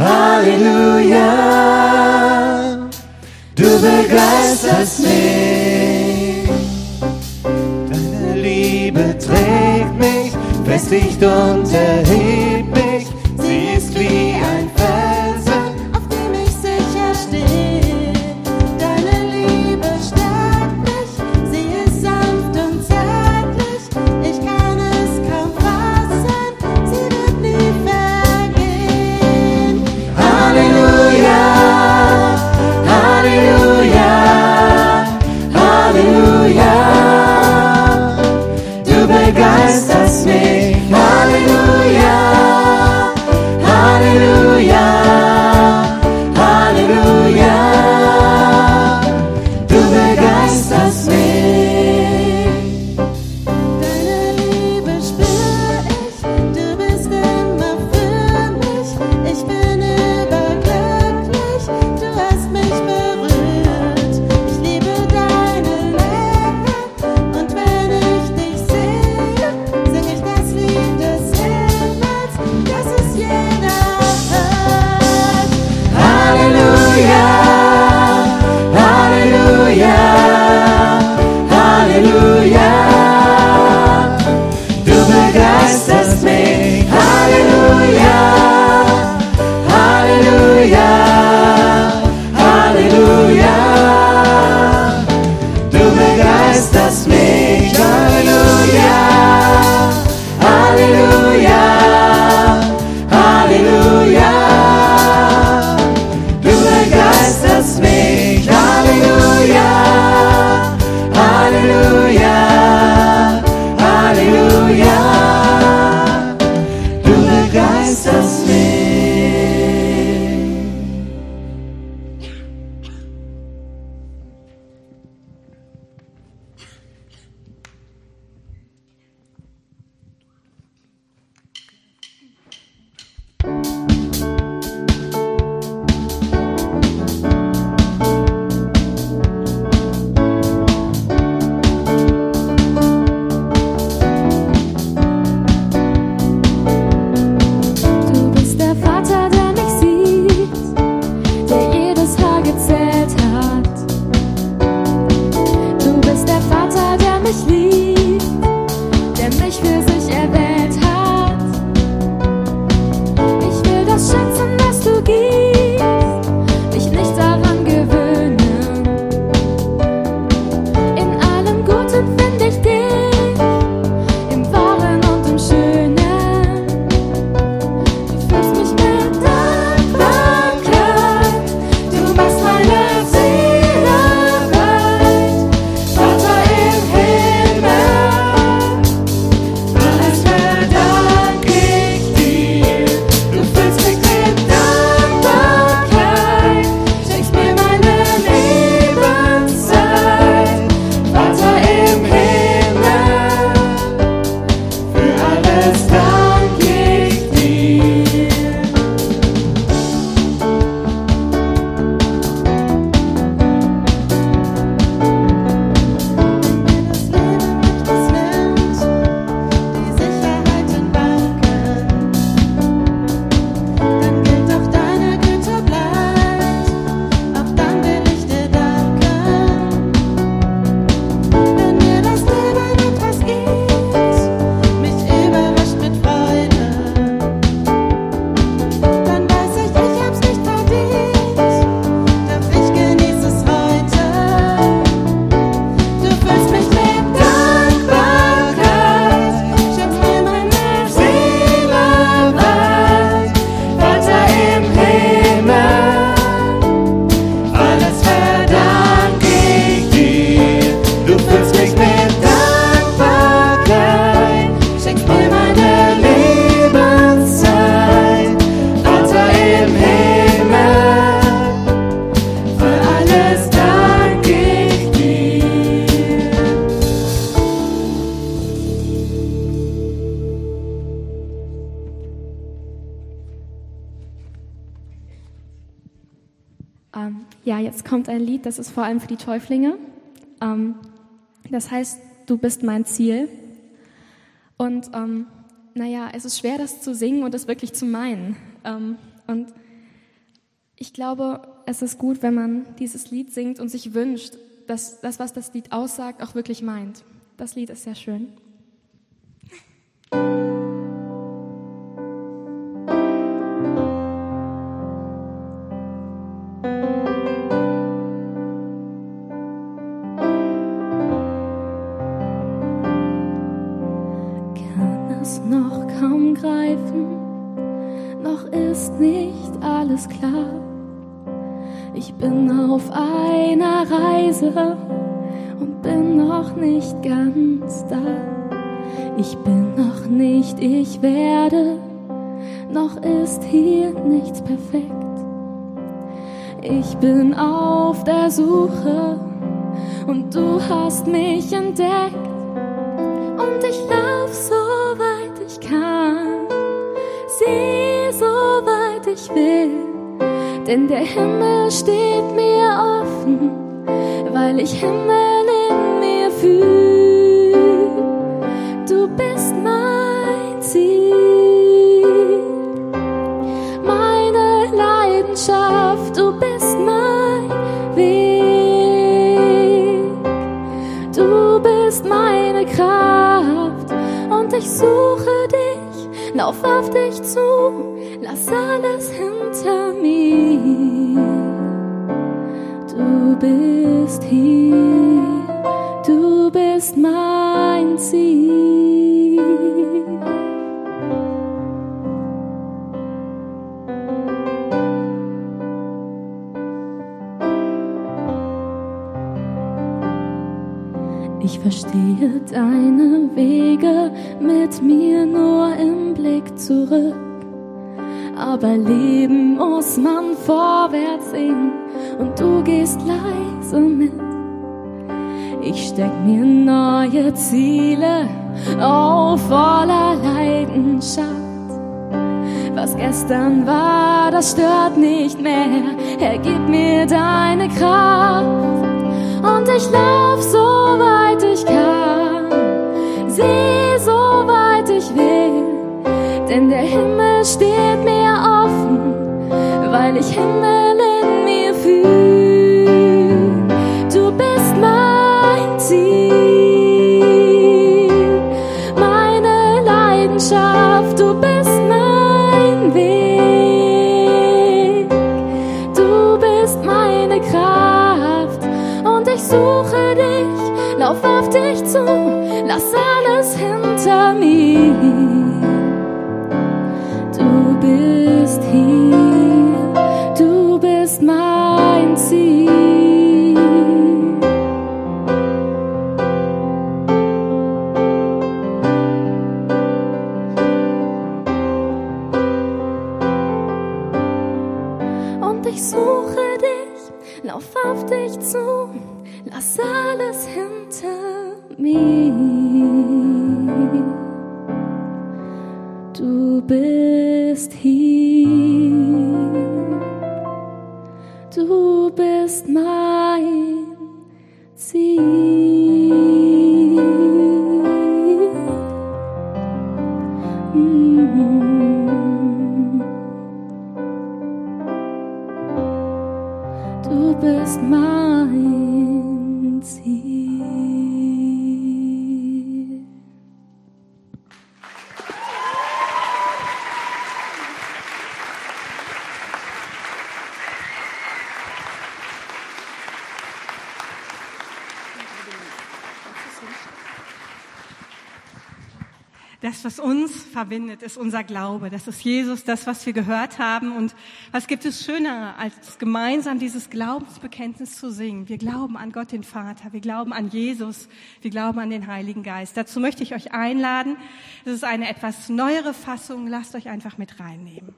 Halleluja, du begeisterst mich. Deine Liebe trägt mich, festigt und erhebt mich. Sie ist wie ein Felsen, auf dem ich sicher stehe. Deine Liebe stärkt mich, sie ist sanft und zärtlich. Ich kann es kaum fassen, sie wird nie vergehen. Halleluja, Halleluja, Halleluja. Du begeisterst mich, Halleluja. Schenk mir Dankbarkeit, schenk mir meine Lebenszeit, Vater im Himmel, für alles dank ich dir. Ähm, ja, jetzt kommt ein Lied, das ist vor allem für die Täuflinge. Ähm, das heißt, du bist mein Ziel. Und ähm, naja, es ist schwer, das zu singen und das wirklich zu meinen. Ähm, und ich glaube, es ist gut, wenn man dieses Lied singt und sich wünscht, dass das, was das Lied aussagt, auch wirklich meint. Das Lied ist sehr schön. Noch kaum greifen, noch ist nicht alles klar. Ich bin auf einer Reise und bin noch nicht ganz da. Ich bin noch nicht, ich werde, noch ist hier nichts perfekt. Ich bin auf der Suche und du hast mich entdeckt. Und ich lauf so weit ich kann, sieh so weit ich will, denn der Himmel steht mir offen, weil ich Himmel in mir fühl. Du bist mein Ziel, meine Leidenschaft, du bist mein Weg, du bist meine Kraft und ich suche dich, lauf auf dich zu, lass alles hinter mir. Du bist hier, du bist mein Ziel. Ich verstehe deine Wege, mit mir nur im Blick zurück. Aber leben muss man vorwärts sehen und du gehst leise mit. Ich steck mir neue Ziele auf voller Leidenschaft. Was gestern war, das stört nicht mehr. Herr, gib mir deine Kraft. Und ich lauf so weit ich kann, seh so weit ich will, denn der Himmel steht mir offen, weil ich Himmel in mir fühl. Du bist mein Ziel, meine Leidenschaft, du bist mein Weg, du bist meine Kraft und ich suche dich, lauf auf dich zu, lass alles hinter mir. Du bist hier, du bist mein Ziel. Und ich suche dich, lauf auf dich zu, lass alles hinter mir. Du bist hier, du bist mein Ziel. Mm. Du bist mein Ziel. Das, was uns verbindet, ist unser Glaube. Das ist Jesus, das, was wir gehört haben. Und was gibt es Schöneres, als gemeinsam dieses Glaubensbekenntnis zu singen? Wir glauben an Gott, den Vater. Wir glauben an Jesus. Wir glauben an den Heiligen Geist. Dazu möchte ich euch einladen. Es ist eine etwas neuere Fassung. Lasst euch einfach mit reinnehmen.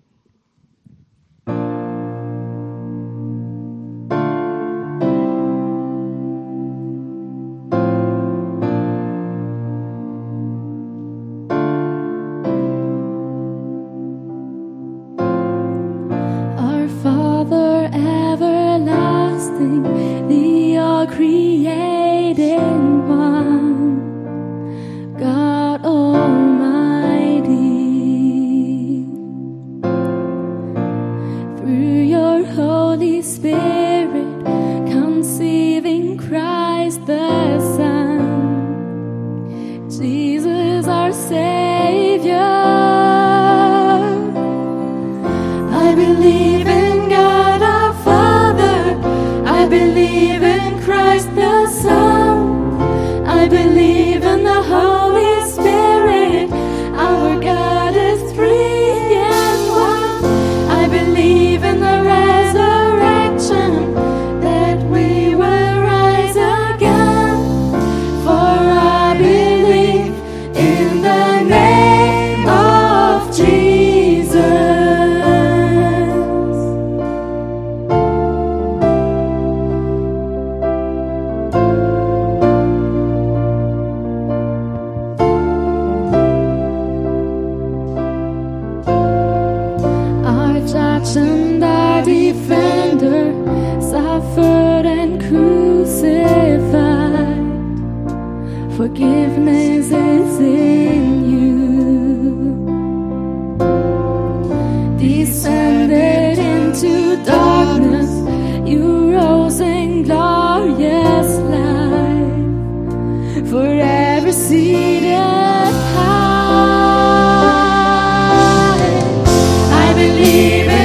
Creating one, God Almighty, through your Holy Spirit, conceiving Christ the Son, Jesus our Savior. I believe in God our Father, I believe in Christ the Son, I believe in the Holy Spirit, our God is three in one. I believe in the resurrection, that we will rise again, for I believe in the name of Jesus. And our defender suffered and crucified. Forgiveness is in you. Descended into darkness, you rose in glorious light, forever seated high. I believe in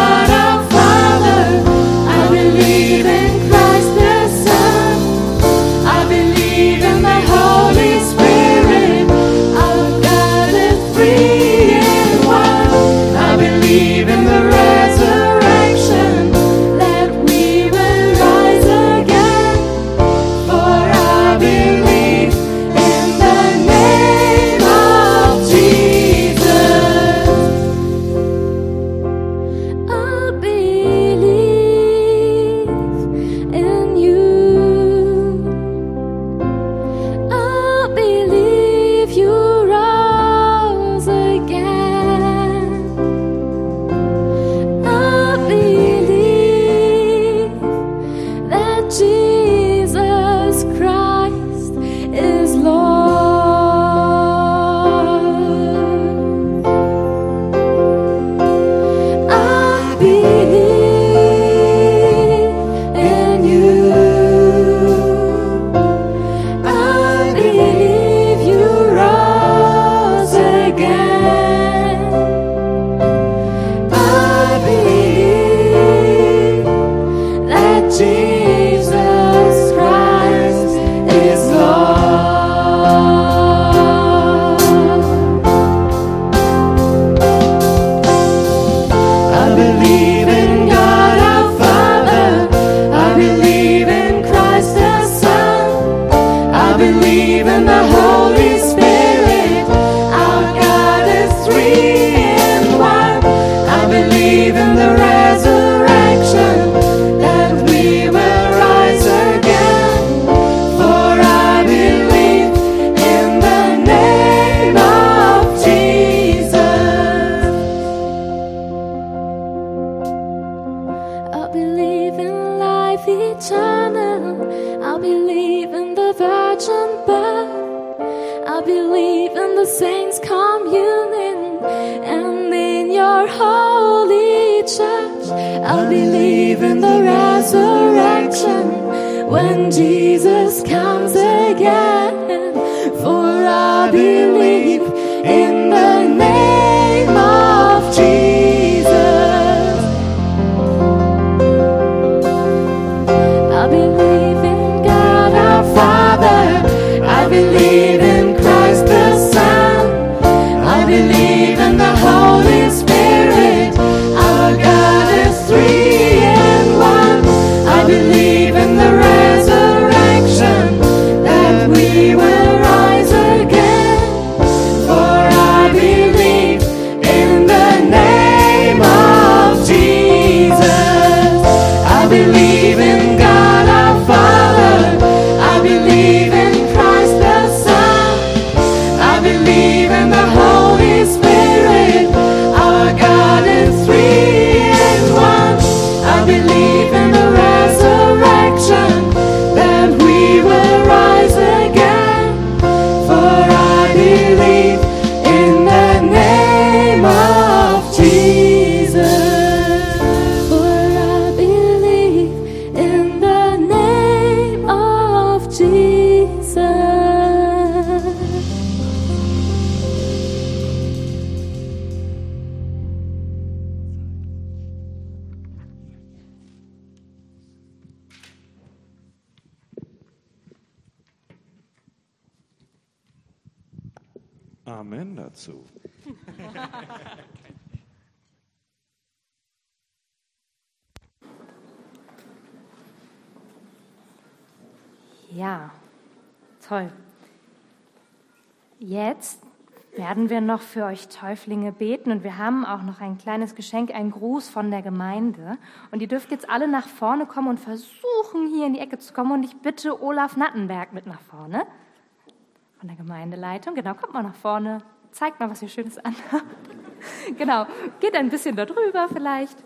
when Jesus comes again, for I believe in the name of Jesus. I believe in God our Father, I believe in Christ the Son, Amen dazu. Ja, toll. Jetzt werden wir noch für euch Täuflinge beten und wir haben auch noch ein kleines Geschenk, einen Gruß von der Gemeinde. Und ihr dürft jetzt alle nach vorne kommen und versuchen, hier in die Ecke zu kommen. Und ich bitte Olaf Nattenberg mit nach vorne von der Gemeindeleitung. Genau, kommt mal nach vorne, zeigt mal, was ihr Schönes anhabt. Genau, geht ein bisschen da drüber vielleicht.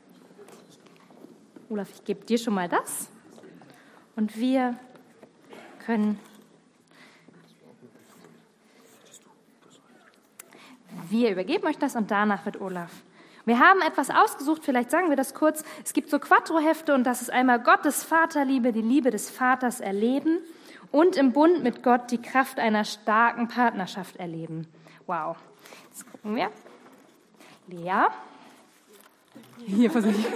Olaf, ich gebe dir schon mal das. Und wir können... Wir übergeben euch das und danach wird Olaf. Wir haben etwas ausgesucht, vielleicht sagen wir das kurz. Es gibt so Quattro-Hefte und das ist einmal Gottes Vaterliebe, die Liebe des Vaters erleben und im Bund mit Gott die Kraft einer starken Partnerschaft erleben. Wow. Jetzt gucken wir. Lea. Hier versuche ich.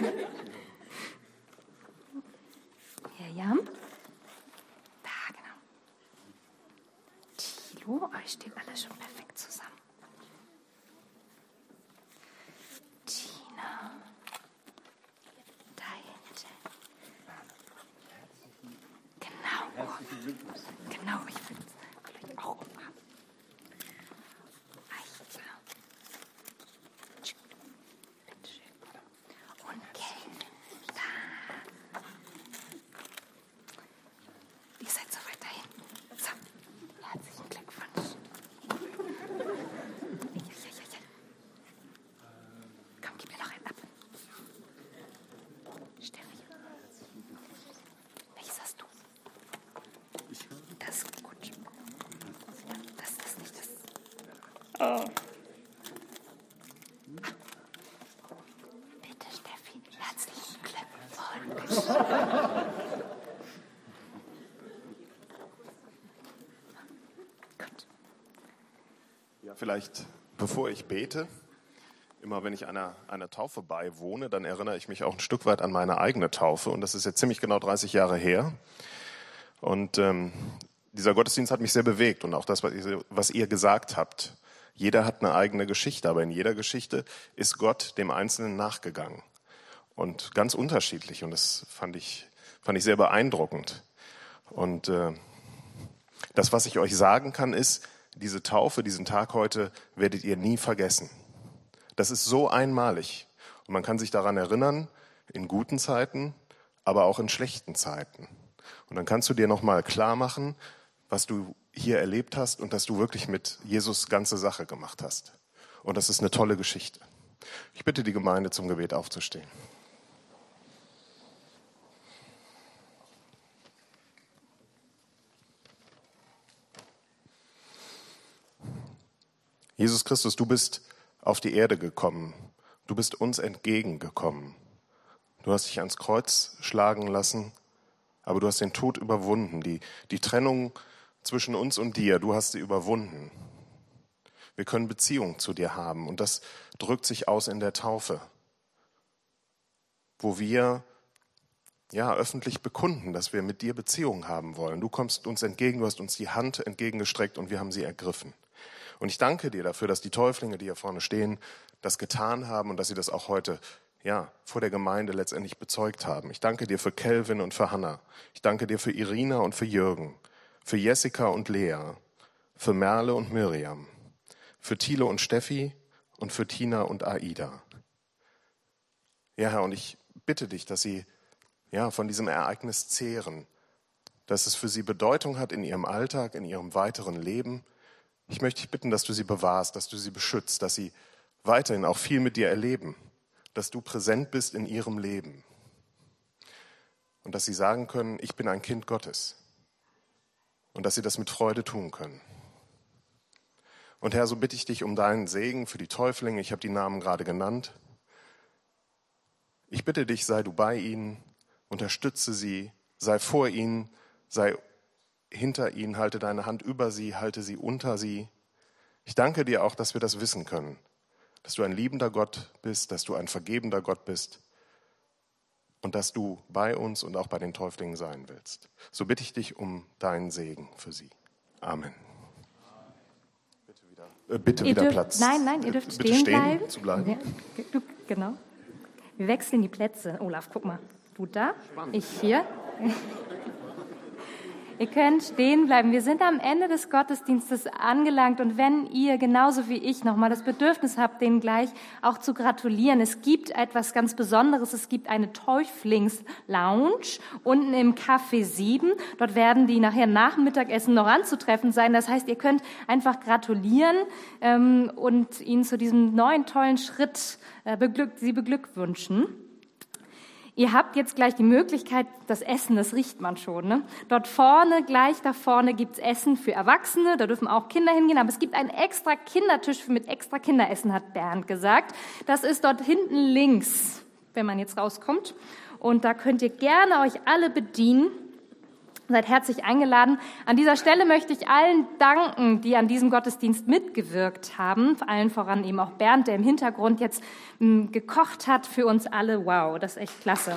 Mirjam. Da, genau. Thilo, euch steht alles schon perfekt zusammen. Genau, ich will es vielleicht auch umhaben. Und Kelvin, da. Ihr seid so weit da hinten. So, herzlichen Glückwunsch. Ja, ja, ja, ja. Komm, gib mir noch einen ab. Steffi. Welches hast du? Das ist gut. Das ist nicht das. Oh. Bitte, Steffi, herzlichen Glückwunsch. Gut. Ja, vielleicht, bevor ich bete, immer wenn ich einer, einer Taufe beiwohne, dann erinnere ich mich auch ein Stück weit an meine eigene Taufe. Und das ist jetzt ziemlich genau dreißig Jahre her. Und ähm, dieser Gottesdienst hat mich sehr bewegt und auch das, was ihr, was ihr gesagt habt. Jeder hat eine eigene Geschichte, aber in jeder Geschichte ist Gott dem Einzelnen nachgegangen. Und ganz unterschiedlich. Und das fand ich, fand ich sehr beeindruckend. Und äh, das, was ich euch sagen kann, ist, diese Taufe, diesen Tag heute, werdet ihr nie vergessen. Das ist so einmalig. Und man kann sich daran erinnern, in guten Zeiten, aber auch in schlechten Zeiten. Und dann kannst du dir nochmal klar machen, was du hier erlebt hast und dass du wirklich mit Jesus ganze Sache gemacht hast. Und das ist eine tolle Geschichte. Ich bitte die Gemeinde zum Gebet aufzustehen. Jesus Christus, du bist auf die Erde gekommen. Du bist uns entgegengekommen. Du hast dich ans Kreuz schlagen lassen, aber du hast den Tod überwunden. Die, die Trennung zwischen uns und dir, du hast sie überwunden. Wir können Beziehung zu dir haben und das drückt sich aus in der Taufe, wo wir ja öffentlich bekunden, dass wir mit dir Beziehung haben wollen. Du kommst uns entgegen, du hast uns die Hand entgegengestreckt und wir haben sie ergriffen. Und ich danke dir dafür, dass die Täuflinge, die hier vorne stehen, das getan haben und dass sie das auch heute ja, vor der Gemeinde letztendlich bezeugt haben. Ich danke dir für Kelvin und für Hannah. Ich danke dir für Irina und für Jürgen, für Jessica und Lea, für Merle und Miriam, für Thilo und Steffi und für Tina und Aida. Ja, Herr, und ich bitte dich, dass sie ja, von diesem Ereignis zehren, dass es für sie Bedeutung hat in ihrem Alltag, in ihrem weiteren Leben. Ich möchte dich bitten, dass du sie bewahrst, dass du sie beschützt, dass sie weiterhin auch viel mit dir erleben, dass du präsent bist in ihrem Leben und dass sie sagen können, ich bin ein Kind Gottes und dass sie das mit Freude tun können. Und Herr, so bitte ich dich um deinen Segen für die Täuflinge, ich habe die Namen gerade genannt. Ich bitte dich, sei du bei ihnen, unterstütze sie, sei vor ihnen, sei hinter ihnen, halte deine Hand über sie, halte sie unter sie. Ich danke dir auch, dass wir das wissen können, dass du ein liebender Gott bist, dass du ein vergebender Gott bist und dass du bei uns und auch bei den Täuflingen sein willst. So bitte ich dich um deinen Segen für sie. Amen. Bitte wieder. Äh, bitte ihr wieder dürft, Platz. Nein, nein, ihr dürft bitte stehen, stehen bleiben. Zu bleiben. Ja, du, genau. Wir wechseln die Plätze. Olaf, guck mal. Du da, ich hier. Ihr könnt stehen bleiben. Wir sind am Ende des Gottesdienstes angelangt und wenn ihr genauso wie ich nochmal das Bedürfnis habt, denen gleich auch zu gratulieren, es gibt etwas ganz Besonderes. Es gibt eine Täuflings-Lounge unten im Café sieben. Dort werden die nachher nach dem Mittagessen noch anzutreffen sein. Das heißt, ihr könnt einfach gratulieren ähm, und ihnen zu diesem neuen tollen Schritt äh, beglück- sie beglückwünschen. Ihr habt jetzt gleich die Möglichkeit, das Essen, das riecht man schon. Ne? Dort vorne, gleich da vorne gibt's Essen für Erwachsene, da dürfen auch Kinder hingehen, aber es gibt einen extra Kindertisch mit extra Kinderessen, hat Bernd gesagt. Das ist dort hinten links, wenn man jetzt rauskommt. Und da könnt ihr gerne euch alle bedienen. Seid herzlich eingeladen. An dieser Stelle möchte ich allen danken, die an diesem Gottesdienst mitgewirkt haben. Allen voran eben auch Bernd, der im Hintergrund jetzt m, gekocht hat für uns alle. Wow, das ist echt klasse.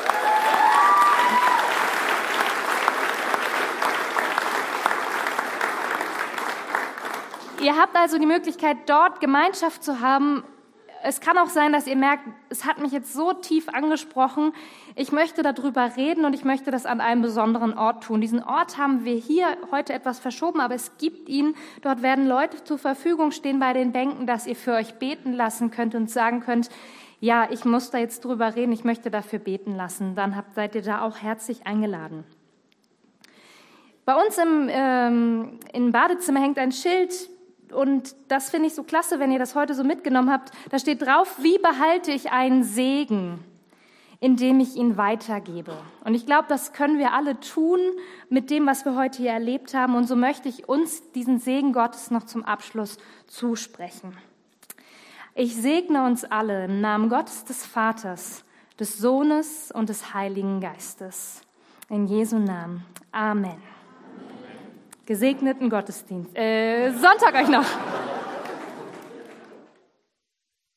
Ihr habt also die Möglichkeit, dort Gemeinschaft zu haben. Es kann auch sein, dass ihr merkt, es hat mich jetzt so tief angesprochen. Ich möchte darüber reden und ich möchte das an einem besonderen Ort tun. Diesen Ort haben wir hier heute etwas verschoben, aber es gibt ihn. Dort werden Leute zur Verfügung stehen bei den Bänken, dass ihr für euch beten lassen könnt und sagen könnt, ja, ich muss da jetzt drüber reden, ich möchte dafür beten lassen. Dann habt, seid ihr da auch herzlich eingeladen. Bei uns im, ähm, im Badezimmer hängt ein Schild. Und das finde ich so klasse, wenn ihr das heute so mitgenommen habt. Da steht drauf, wie behalte ich einen Segen, indem ich ihn weitergebe. Und ich glaube, das können wir alle tun mit dem, was wir heute hier erlebt haben. Und so möchte ich uns diesen Segen Gottes noch zum Abschluss zusprechen. Ich segne uns alle im Namen Gottes des Vaters, des Sohnes und des Heiligen Geistes. In Jesu Namen. Amen. Gesegneten Gottesdienst. Äh, Sonntag euch noch.